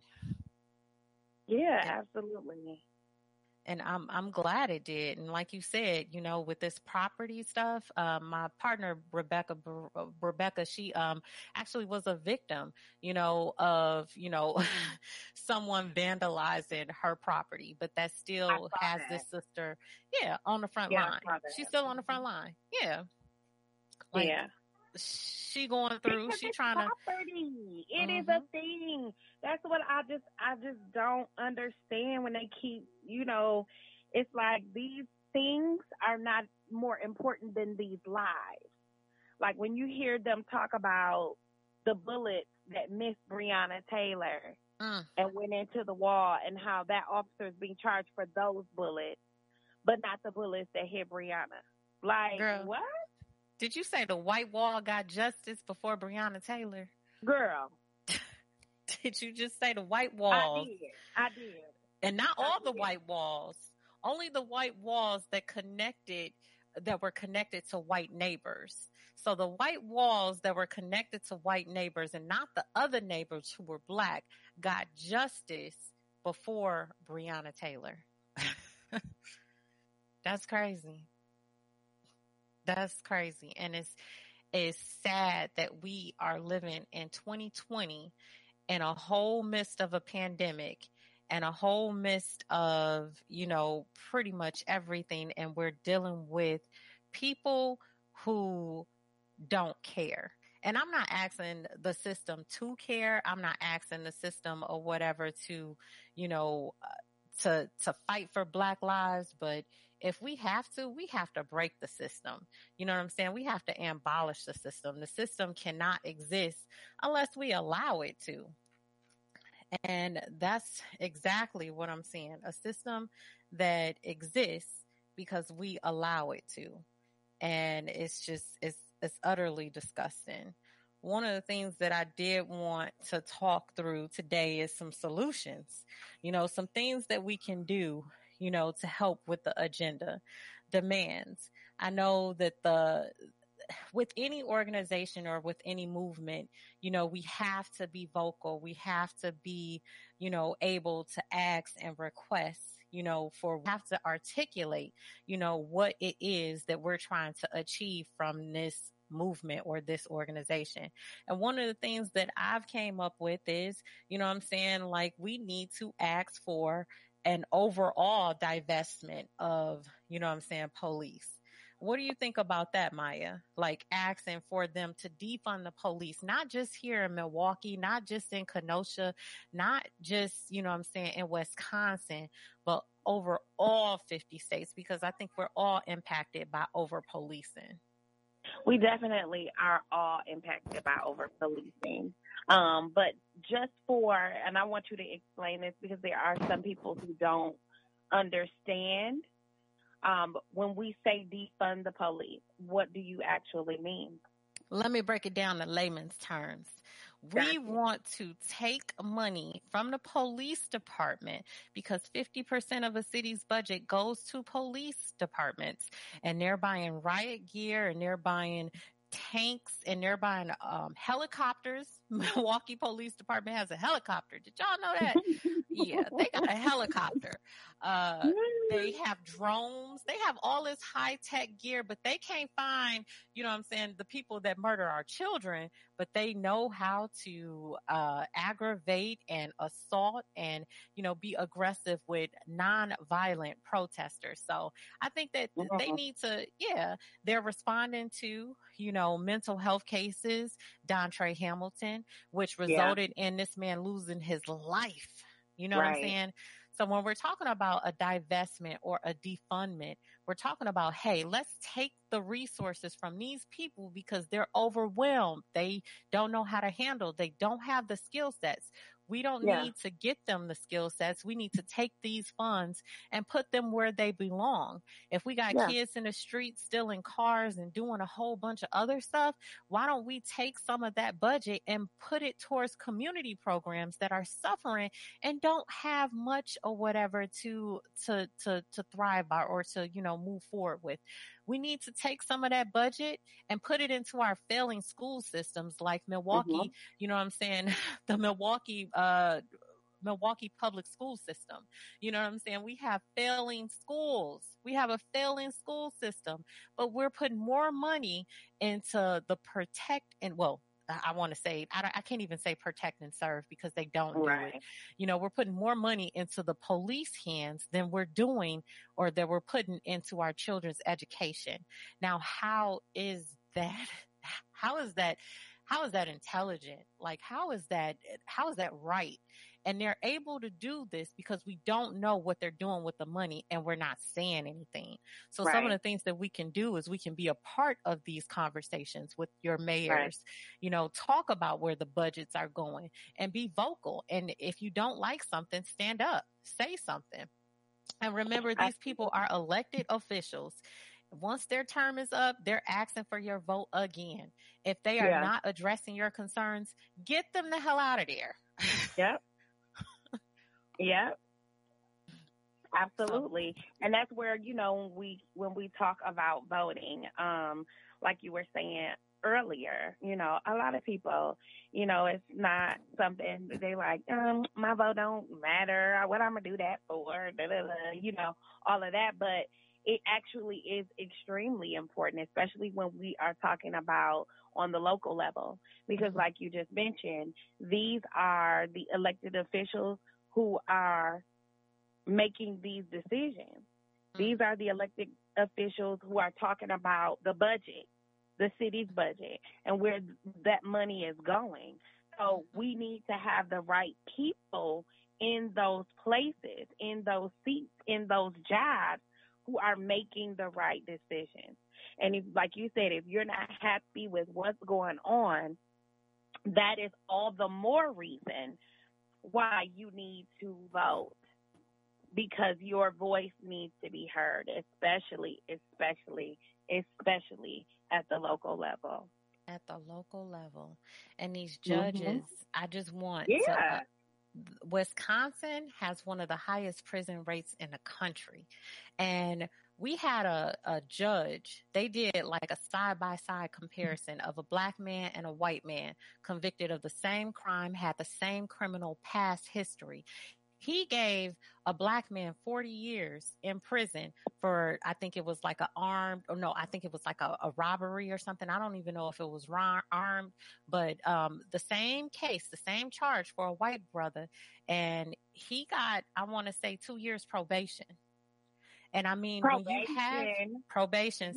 Yeah, absolutely. And I'm glad it did. And like you said, you know, with this property stuff, my partner, Rebecca, she actually was a victim, you know, of, you know, someone vandalizing her property, but that still has this sister, on the front line. She's still on the front line. Yeah. Like, she going through, she trying to. It is a thing. That's what I just don't understand when they keep, you know, it's like these things are not more important than these lives. Like when you hear them talk about the bullets that missed Breonna Taylor and went into the wall and how that officer is being charged for those bullets, but not the bullets that hit Breonna. Like, girl, what? Did you say the white wall got justice before Breonna Taylor? Girl. Did you just say the white walls? I did. And not all the white walls. Only the white walls that were connected to white neighbors. So the white walls that were connected to white neighbors and not the other neighbors who were black got justice before Breonna Taylor. That's crazy. That's crazy. And it's sad that we are living in 2020 in a whole midst of a pandemic and a whole midst of, you know, pretty much everything. And we're dealing with people who don't care. And I'm not asking the system to care. I'm not asking the system or whatever to, you know, to fight for Black lives. But if we have to break the system. You know what I'm saying? We have to abolish the system. The system cannot exist unless we allow it to. And that's exactly what I'm saying. A system that exists because we allow it to. And it's utterly disgusting. One of the things that I did want to talk through today is some solutions, you know, some things that we can do, you know, to help with the agenda demands. I know that with any organization or with any movement, you know, we have to be vocal. We have to be, you know, able to ask and request, you know, we have to articulate, you know, what it is that we're trying to achieve from this movement or this organization. And one of the things that I've came up with is, you know what I'm saying, like we need to ask for an overall divestment of, you know what I'm saying, police. What do you think about that, Maya? Like asking for them to defund the police, not just here in Milwaukee, not just in Kenosha, not just, you know what I'm saying, in Wisconsin, but over all 50 states, because I think we're all impacted by over-policing. We definitely are all impacted by over-policing. But just and I want you to explain this because there are some people who don't understand. When we say defund the police, what do you actually mean? Let me break it down in layman's terms. We want to take money from the police department because 50% of a city's budget goes to police departments, and they're buying riot gear, and they're buying tanks, and they're buying helicopters. Milwaukee Police Department has a helicopter. Did y'all know that? Yeah, they got a helicopter. They have drones. They have all this high-tech gear, but they can't find, you know what I'm saying, the people that murder our children, but they know how to aggravate and assault and, you know, be aggressive with non-violent protesters. So I think that they need to, they're responding to, you know, mental health cases, Dontre Hamilton, which resulted in this man losing his life. You know what I'm saying? So when we're talking about a divestment or a defundment, we're talking about, hey, let's take the resources from these people because they're overwhelmed. They don't know how to handle. They don't have the skill sets. We don't need to get them the skill sets. We need to take these funds and put them where they belong. If we got kids in the streets stealing cars and doing a whole bunch of other stuff, why don't we take some of that budget and put it towards community programs that are suffering and don't have much or whatever to thrive by or to, you know, move forward with. We need to take some of that budget and put it into our failing school systems like Milwaukee, you know what I'm saying? The Milwaukee public school system. You know what I'm saying? We have failing schools. We have a failing school system, but we're putting more money into the protect and, well, I want to say, I can't even say protect and serve because they don't do it. You know, we're putting more money into the police hands than we're doing or that we're putting into our children's education. Now, how is that intelligent? Like, how is that right? And they're able to do this because we don't know what they're doing with the money and we're not saying anything. So some of the things that we can do is we can be a part of these conversations with your mayors, you know, talk about where the budgets are going and be vocal. And if you don't like something, stand up, say something. And remember, these people are elected officials. Once their term is up, they're asking for your vote again. If they are not addressing your concerns, get them the hell out of there. Yep. Absolutely. And that's where, you know, when we talk about voting, like you were saying earlier, you know, a lot of people, you know, it's not something they like, my vote don't matter. What I'm going to do that for, you know, all of that. But it actually is extremely important, especially when we are talking about on the local level, because like you just mentioned, these are the elected officials who are making these decisions. These are the elected officials who are talking about the budget, the city's budget, and where that money is going. So we need to have the right people in those places, in those seats, in those jobs who are making the right decisions. And if, like you said, if you're not happy with what's going on, that is all the more reason why you need to vote, because your voice needs to be heard, especially at the local level. At the local level. And these judges, I just want to, Wisconsin has one of the highest prison rates in the country. And we had a judge, they did like a side-by-side comparison of a black man and a white man convicted of the same crime, had the same criminal past history. He gave a black man 40 years in prison for, I think it was like a robbery or something. I don't even know if it was armed, but the same case, the same charge for a white brother. And he got, I want to say 2 years probation. And I mean, when you have probation,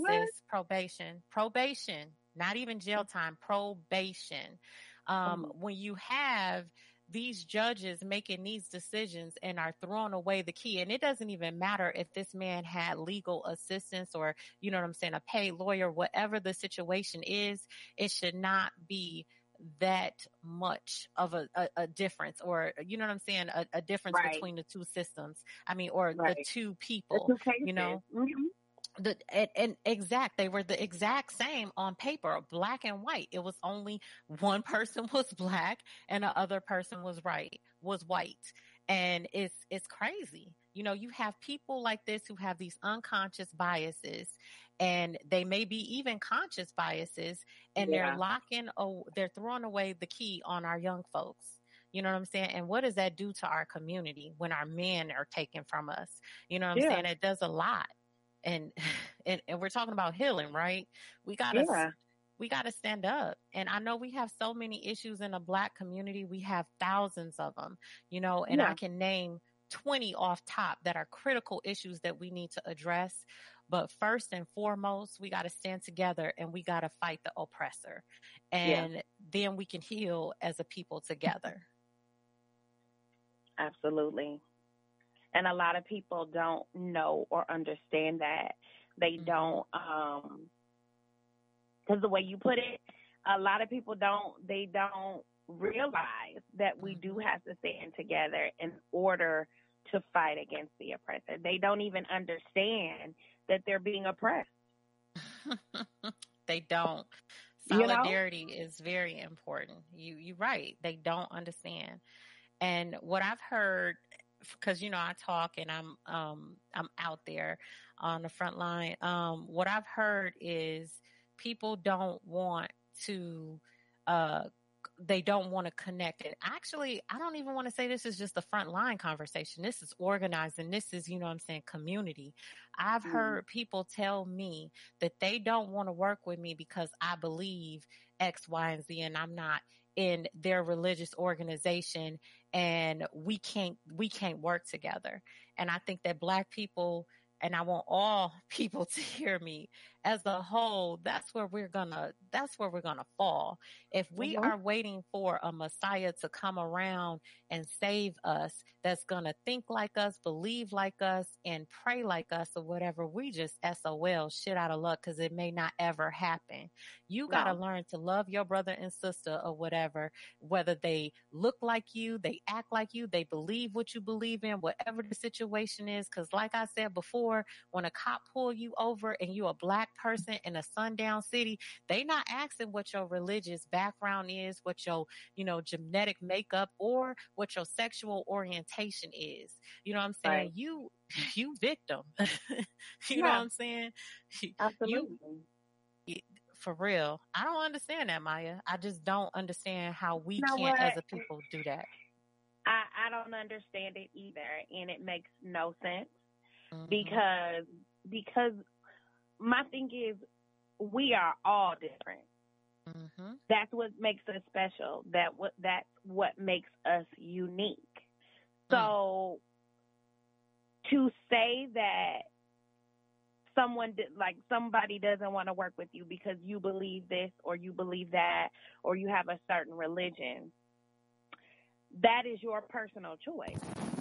not even jail time, probation. When you have these judges making these decisions and are throwing away the key, and it doesn't even matter if this man had legal assistance or, you know what I'm saying, a paid lawyer, whatever the situation is, it should not be that much of a difference, or you know what I'm saying, a difference Right. between the two systems. I mean, or Right. the two The people, two cases. you know. Mm-hmm. They were the exact same on paper, black and white. It was only one person was black and the other person was white. And it's crazy. You know, you have people like this who have these unconscious biases, and they may be even conscious biases, and Yeah. they're throwing away the key on our young folks. You know what I'm saying? And what does that do to our community when our men are taken from us? You know what I'm Yeah. saying? It does a lot. And we're talking about healing, right? We gotta stand up. And I know we have so many issues in the Black community. We have thousands of them, you know, and I can name 20 off top that are critical issues that we need to address. But first and foremost, we got to stand together and we got to fight the oppressor. And then we can heal as a people together. Absolutely. And a lot of people don't know or understand that. They don't, because the way you put it, a lot of people don't realize that we do have to stand together in order to fight against the oppressor. They don't even understand that they're being oppressed. They don't. Solidarity is very important. You're right. They don't understand. And what I've heard, because, you know, I talk and I'm out there on the front line. What I've heard is people don't want to, they don't want to connect it. Actually, I don't even want to say this is just a front line conversation. This is organized, and this is, you know what I'm saying, community. I've heard people tell me that they don't want to work with me because I believe X, Y, and Z, and I'm not in their religious organization, and we can't work together. And I think that Black people, and I want all people to hear me, as a whole, that's where we're gonna fall. If we are waiting for a Messiah to come around and save us, that's gonna think like us, believe like us, and pray like us or whatever, we just SOL, shit out of luck, because it may not ever happen. You gotta learn to love your brother and sister or whatever, whether they look like you, they act like you, they believe what you believe in, whatever the situation is. Because like I said before, when a cop pull you over and you a Black person in a sundown city, they not asking what your religious background is, what your, you know, genetic makeup, or what your sexual orientation is. You know what I'm saying? Right. You victim. You know what I'm saying? Absolutely. For real. I don't understand that, Maya. I just don't understand how we can't, what? as a people, do that. I don't understand it either, and it makes no sense because my thing is we are all different. That's what makes us special. That's what makes us unique. So to say that somebody doesn't want to work with you because you believe this or you believe that or you have a certain religion, that is your personal choice.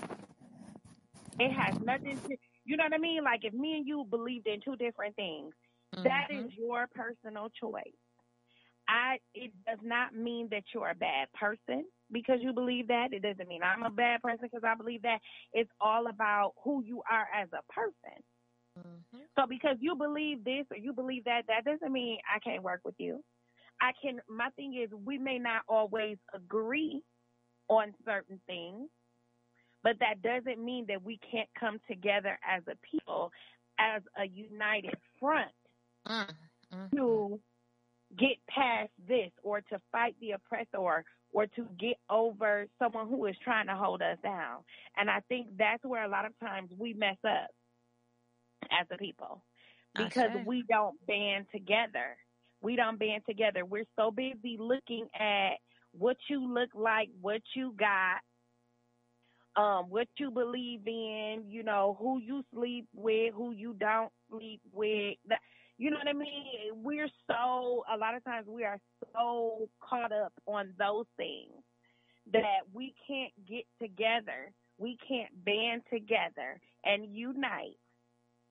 It has nothing to, you know what I mean? Like if me and you believed in two different things, that is your personal choice. It does not mean that you're a bad person because you believe that. It doesn't mean I'm a bad person because I believe that. It's all about who you are as a person. So because you believe this or you believe that, that doesn't mean I can't work with you. My thing is we may not always agree on certain things, but that doesn't mean that we can't come together as a people, as a united front to get past this or to fight the oppressor or to get over someone who is trying to hold us down. And I think that's where a lot of times we mess up as a people because we don't band together. We don't band together. We're so busy looking at what you look like, what you got, what you believe in, you know, who you sleep with, who you don't sleep with. You know what I mean? A lot of times we are so caught up on those things that we can't get together. We can't band together and unite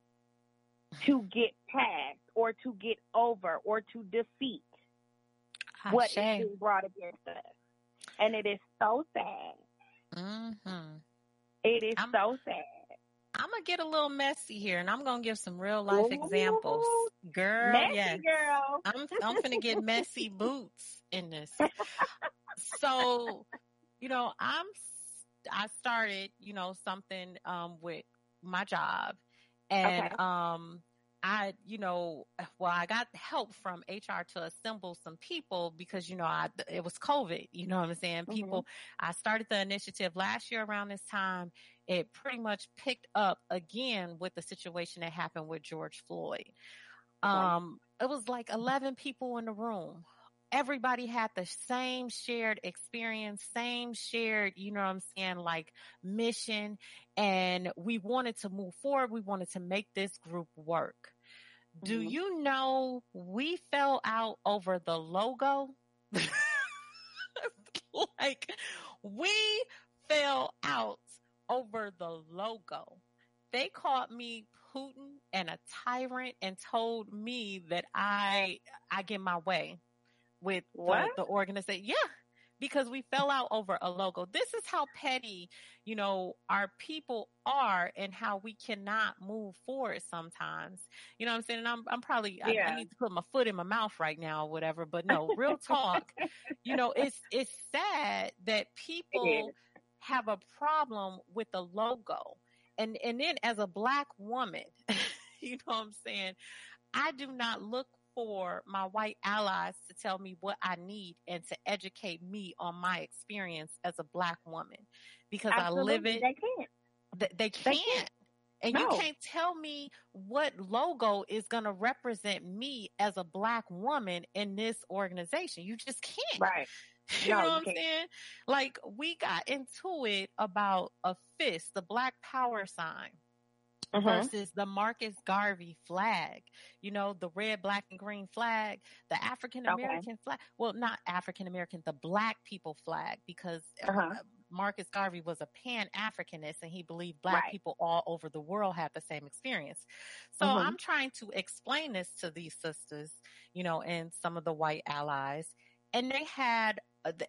to get past or to get over or to defeat what is being brought against us. And it is so sad. Mm-hmm. It is so sad. I'm going to get a little messy here, and I'm going to give some real life examples. Girl, messy yes. Girl. I'm going to get messy boots in this. So, I started, something with my job, and I got help from HR to assemble some people because, it was COVID, you know what I'm saying? People, I started the initiative last year around this time. It pretty much picked up again with the situation that happened with George Floyd. It was like 11 people in the room. Everybody had the same shared experience, same shared, like mission. And we wanted to move forward. We wanted to make this group work. Do you know we fell out over the logo? Like, we fell out over the logo. They called me Putin and a tyrant and told me that I get my way with the organization. Yeah, because we fell out over a logo. This is how petty, our people are and how we cannot move forward sometimes. You know what I'm saying? And I'm probably, I need to put my foot in my mouth right now or whatever, but no, real talk. It's sad that people have a problem with the logo. And then as a Black woman, you know what I'm saying? I do not look for my white allies to tell me what I need and to educate me on my experience as a Black woman because Absolutely. I live it. They can't. They can't. And you can't tell me what logo is going to represent me as a Black woman in this organization. You just can't. Right. You know what I'm saying? Like, we got into it about a fist, the Black power sign. Versus the Marcus Garvey flag, the red, black, and green flag, the African-American flag. Well, not African-American, the Black people flag, because Marcus Garvey was a Pan-Africanist and he believed Black people all over the world had the same experience. So I'm trying to explain this to these sisters, and some of the white allies. And they had,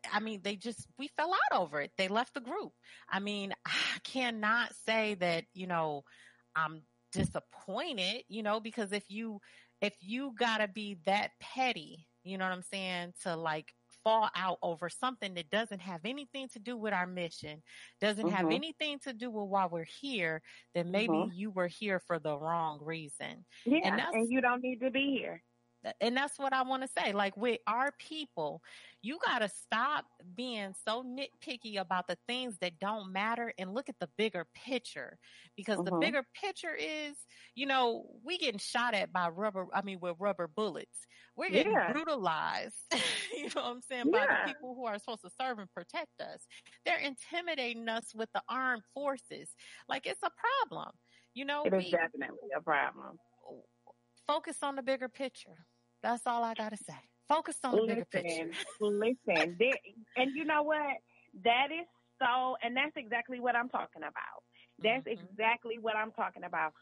we fell out over it. They left the group. I cannot say that, I'm disappointed, because if you gotta be that petty, you know what I'm saying, to like fall out over something that doesn't have anything to do with our mission, doesn't have anything to do with why we're here, then maybe you were here for the wrong reason. Yeah, and you don't need to be here. And that's what I want to say. Like, with our people, you got to stop being so nitpicky about the things that don't matter and look at the bigger picture. Because the bigger picture is, we getting shot at with rubber bullets. We're getting brutalized, you know what I'm saying, by the people who are supposed to serve and protect us. They're intimidating us with the armed forces. Like, it's a problem. It is definitely a problem. Focus on the bigger picture. That's all I got to say. Focus on the bigger picture. Listen. And you know what? That is so, and that's exactly what I'm talking about. That's exactly what I'm talking about.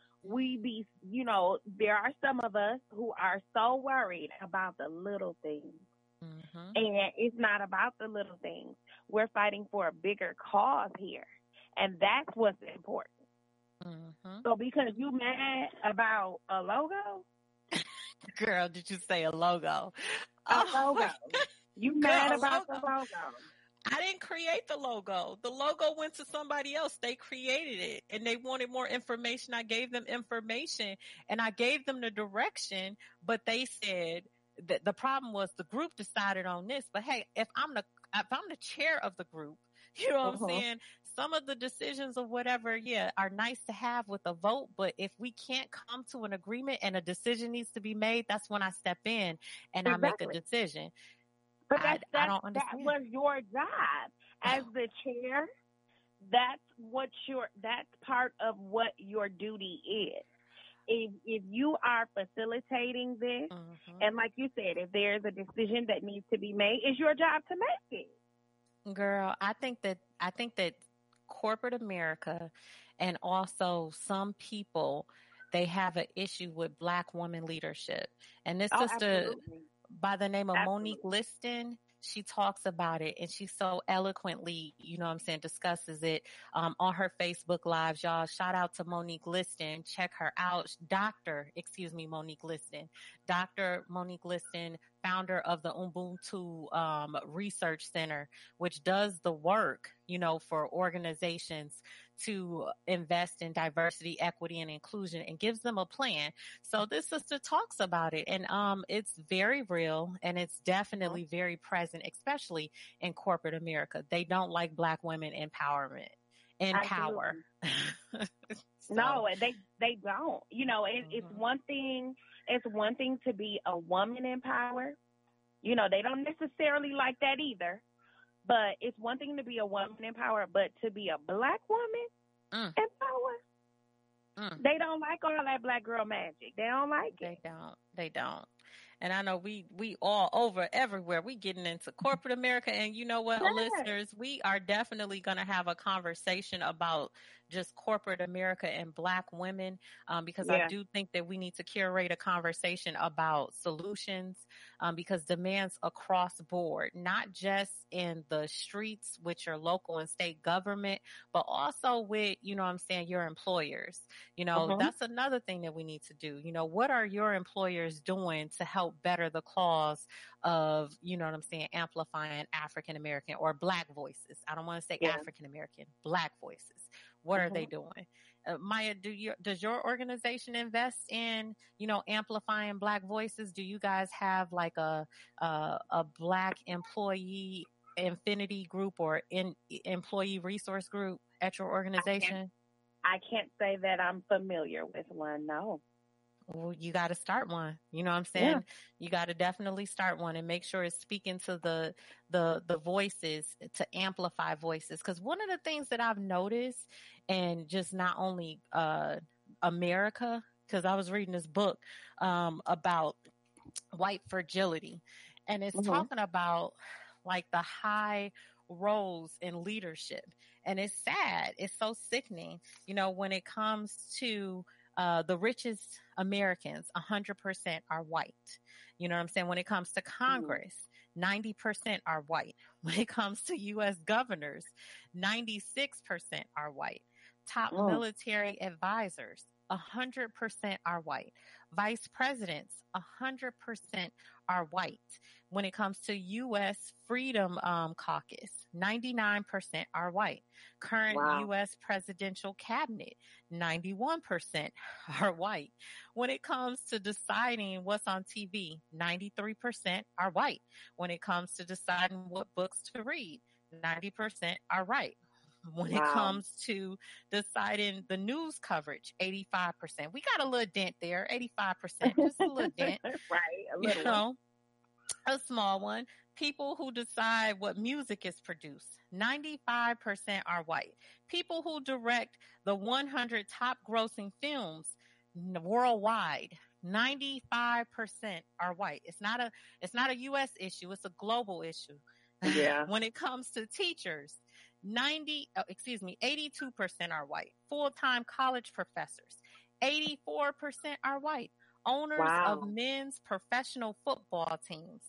There are some of us who are so worried about the little things. And it's not about the little things. We're fighting for a bigger cause here. And that's what's important. So because you mad about a logo? Girl, did you say a logo? A logo. You mad about the logo? I didn't create the logo. The logo went to somebody else. They created it and they wanted more information. I gave them information and I gave them the direction, but they said that the problem was the group decided on this. But hey, if I'm the chair of the group, you know what I'm saying? Some of the decisions or whatever, are nice to have with a vote. But if we can't come to an agreement and a decision needs to be made, that's when I step in and I make a decision. But I don't understand. That was your job as the chair. That's part of what your duty is. If you are facilitating this, and like you said, if there's a decision that needs to be made, it's your job to make it. Girl, I think that corporate America and also some people, they have an issue with Black woman leadership. And this sister, by the name of Absolutely. Monique Liston. She talks about it, and she so eloquently, discusses it on her Facebook Lives, y'all. Shout out to Monique Liston. Check her out. Monique Liston. Dr. Monique Liston, founder of the Ubuntu Research Center, which does the work, for organizations to invest in diversity, equity, and inclusion, and gives them a plan. So this sister talks about it, and it's very real, and it's definitely very present, especially in corporate America. They don't like Black women empowerment and power. So. No, they don't. It's one thing. It's one thing to be a woman in power. They don't necessarily like that either. But it's one thing to be a woman in power, but to be a Black woman in power, they don't like all that Black girl magic. They don't like it. They don't. And I know we all over everywhere. We getting into corporate America. And you know what, listeners, we are definitely going to have a conversation about just corporate America and Black women, because I do think that we need to curate a conversation about solutions, because demands across board, not just in the streets with your local and state government, but also with, your employers. That's another thing that we need to do. What are your employers doing to help better the cause of, amplifying African American or Black voices? I don't want to say African American, Black voices. What are they doing? Maya, does your organization invest in, amplifying Black voices? Do you guys have like a Black employee affinity group or employee resource group at your organization? I can't say that I'm familiar with one. No. Well, you got to start one. You know what I'm saying? Yeah. You got to definitely start one and make sure it's speaking to the voices, to amplify voices. Because one of the things that I've noticed, and just not only America, because I was reading this book about white fragility, and it's talking about like the high roles in leadership. And it's sad. It's so sickening, when it comes to the richest Americans, 100% are white. You know what I'm saying? When it comes to Congress, 90% are white. When it comes to U.S. governors, 96% are white. Top military advisors, 100% are white. Vice presidents, 100% are white. When it comes to U.S. Freedom Caucus, 99% are white. Current U.S. presidential cabinet, 91% are white. When it comes to deciding what's on TV, 93% are white. When it comes to deciding what books to read, 90% are white. When it comes to deciding the news coverage, 85%. We got a little dent there, 85%, just a little dent. Right, a little one. A small one. People who decide what music is produced, 95% are white. People who direct the 100 top grossing films worldwide, 95% are white. It's not a U.S. issue. It's a global issue. Yeah. When it comes to teachers, 82% are white. Full-time college professors, 84% are white. Owners of men's professional football teams,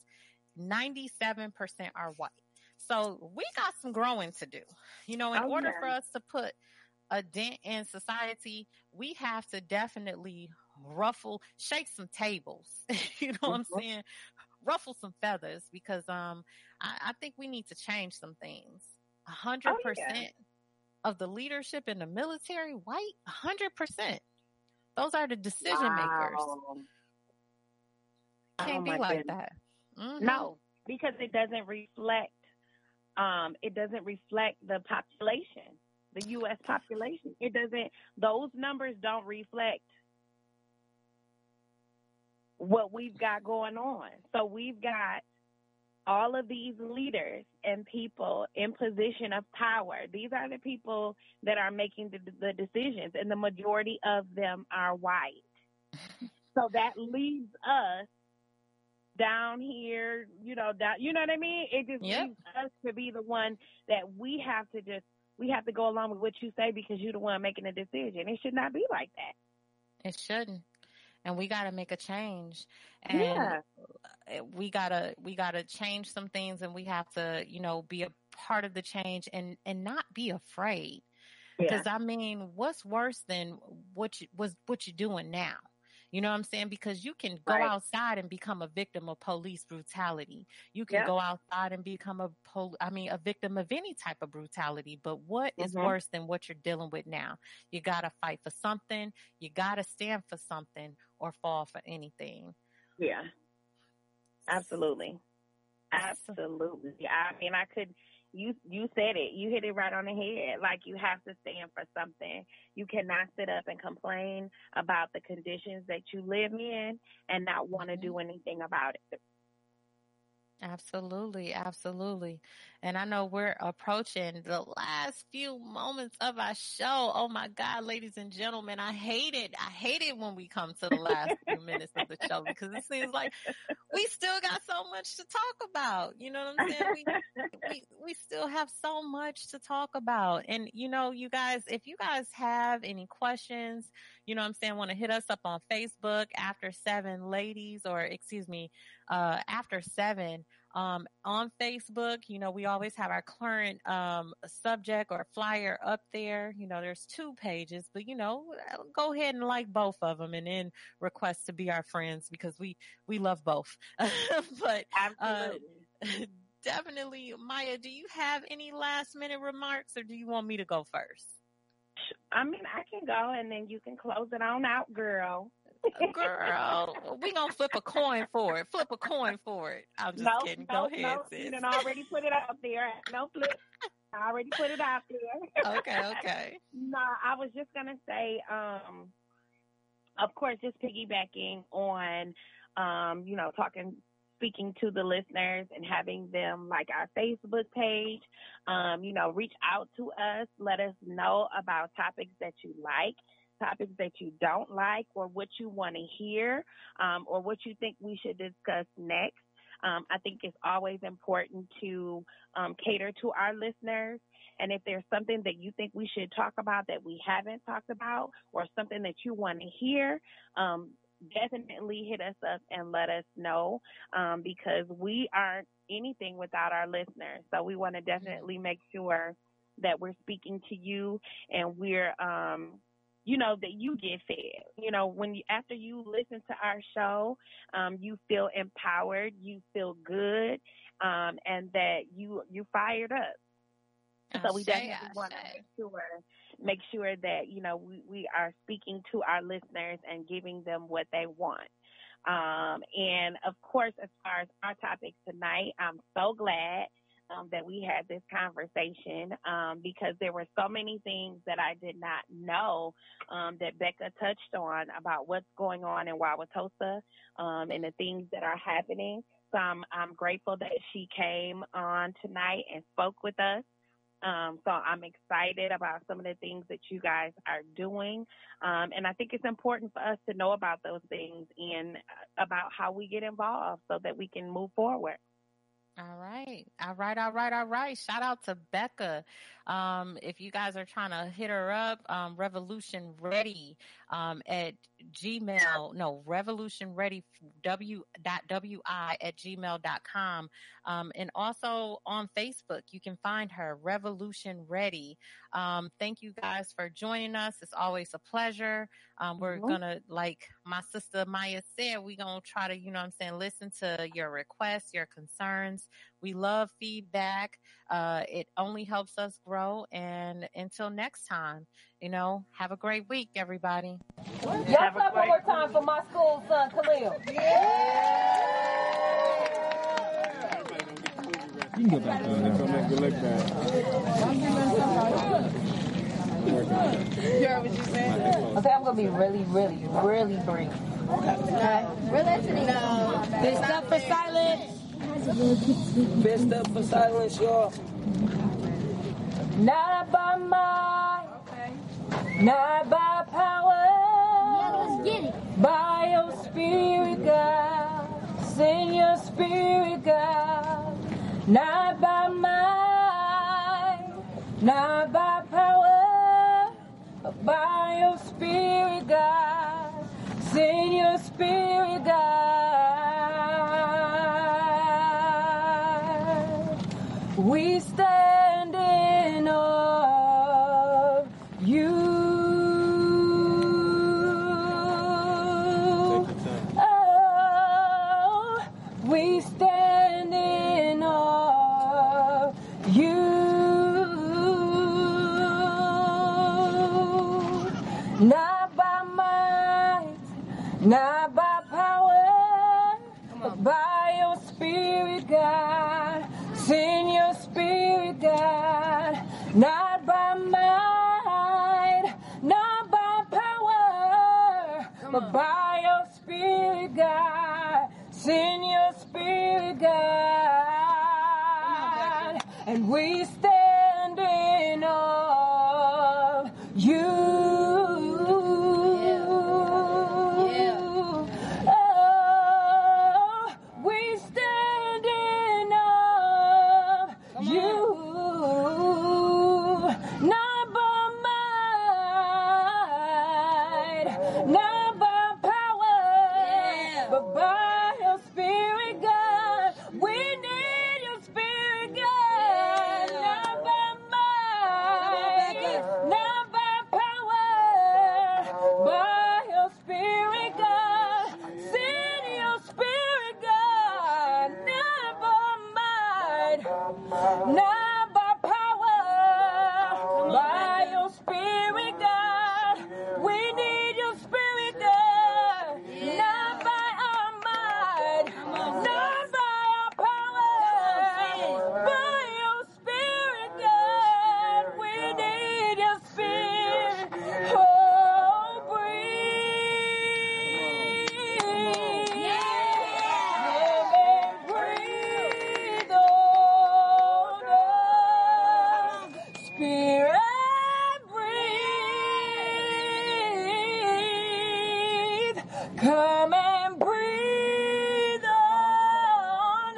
97% are white. So we got some growing to do. In order for us to put a dent in society, we have to definitely shake some tables. You know what I'm saying? Ruffle some feathers, because I think we need to change some things. 100% of the leadership in the military, white, 100%. Those are the decision makers. Can't be like that. Mm-hmm. No, because it doesn't reflect the population, the U.S. population. It doesn't. Those numbers don't reflect what we've got going on. So we've got all of these leaders and people in position of power. These are the people that are making the decisions, and the majority of them are white. So that leaves us down here, you know what I mean? It just leaves us to be the one that we have to go along with what you say, because you're the one making the decision. It should not be like that. It shouldn't. And we got to make a change. And we gotta change some things, and we have to, be a part of the change and not be afraid. Because I mean, what's worse than what you're doing now? You know what I'm saying? Because you can go outside and become a victim of police brutality. You can go outside and become a victim of any type of brutality. But what is worse than what you're dealing with now? You got to fight for something. You got to stand for something or fall for anything. Yeah. Absolutely. Absolutely. I mean, you said it. You hit it right on the head. Like, you have to stand for something. You cannot sit up and complain about the conditions that you live in and not want to do anything about it. Absolutely. Absolutely. And I know we're approaching the last few moments of our show. Oh my God, ladies and gentlemen, I hate it. I hate it when we come to the last few minutes of the show, because it seems like we still got so much to talk about. You know what I'm saying? We still have so much to talk about. And, you guys, if you guys have any questions, want to hit us up on Facebook, After 7 Ladies, or After 7 on Facebook. We always have our current subject or flyer up there. There's 2 pages, but go ahead and like both of them and then request to be our friends, because we love both. But definitely, Maya, do you have any last minute remarks, or do you want me to go first? I mean, I can go and then you can close it on out, girl. Girl, we gonna flip a coin for it. I'm just kidding. Go ahead, sis. You done already put it out there. No flip. I already put it out there. Okay. No, I was just gonna say, of course, just piggybacking on, speaking to the listeners and having them like our Facebook page, reach out to us. Let us know about topics that you like, topics that you don't like, or what you want to hear, or what you think we should discuss next. I think it's always important to cater to our listeners. And if there's something that you think we should talk about that we haven't talked about, or something that you want to hear, definitely hit us up and let us know, because we aren't anything without our listeners. So we want to definitely make sure that we're speaking to you, and we're that you get fed. After you listen to our show, you feel empowered, you feel good, and that you fired up. So we definitely want to make sure that, we are speaking to our listeners and giving them what they want. And of course, as far as our topic tonight, I'm so glad that we had this conversation, because there were so many things that I did not know, that Becca touched on about what's going on in Wauwatosa, and the things that are happening. So I'm grateful that she came on tonight and spoke with us. So I'm excited about some of the things that you guys are doing. And I think it's important for us to know about those things and about how we get involved so that we can move forward. All right. Shout out to Becca. If you guys are trying to hit her up, Revolution Ready at Gmail. No, Revolution Ready wi@gmail.com. And also on Facebook, you can find her, Revolution Ready. Thank you guys for joining us. It's always a pleasure. We're gonna, like my sister Maya said, we're gonna try to, listen to your requests, your concerns. We love feedback. It only helps us grow. And until next time, have a great week, everybody. Y'all clap one more time for my school son, Khalil. You can go back on that. Come back, good luck back. You heard what you said? Okay, I'm going to be really, really, really brief. Okay. We're listening. No. Fist up for silence. Fist up for silence, y'all. Not by might, not by power. Yeah, let's get it. By your spirit, God. Send your spirit, God. Not by might, not by power, but by your spirit, God. Send your spirit, God. Not by power, but by your spirit, God. Send your spirit, God. Not by might, not by power, but by your spirit, God. Send your spirit, God. And we stand in awe of you. Not by power, by your spirit, God. We need your spirit, God. Not by our might, not by our power, by your spirit, God. We need your spirit. Oh, breathe. Breathe on us. Spirit, breathe. Come and breathe on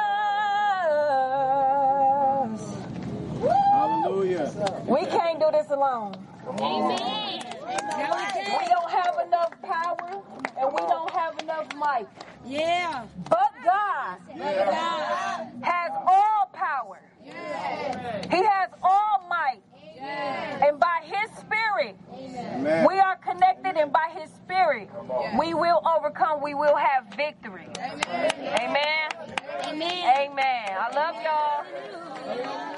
us. Hallelujah. We can't do this alone. Amen. We don't have enough power and we don't have enough might. Yeah. But God has all power. He has all might. And by his spirit, we are connected, and by his spirit, we will overcome. We will have victory. Amen. Amen. Amen. I love y'all.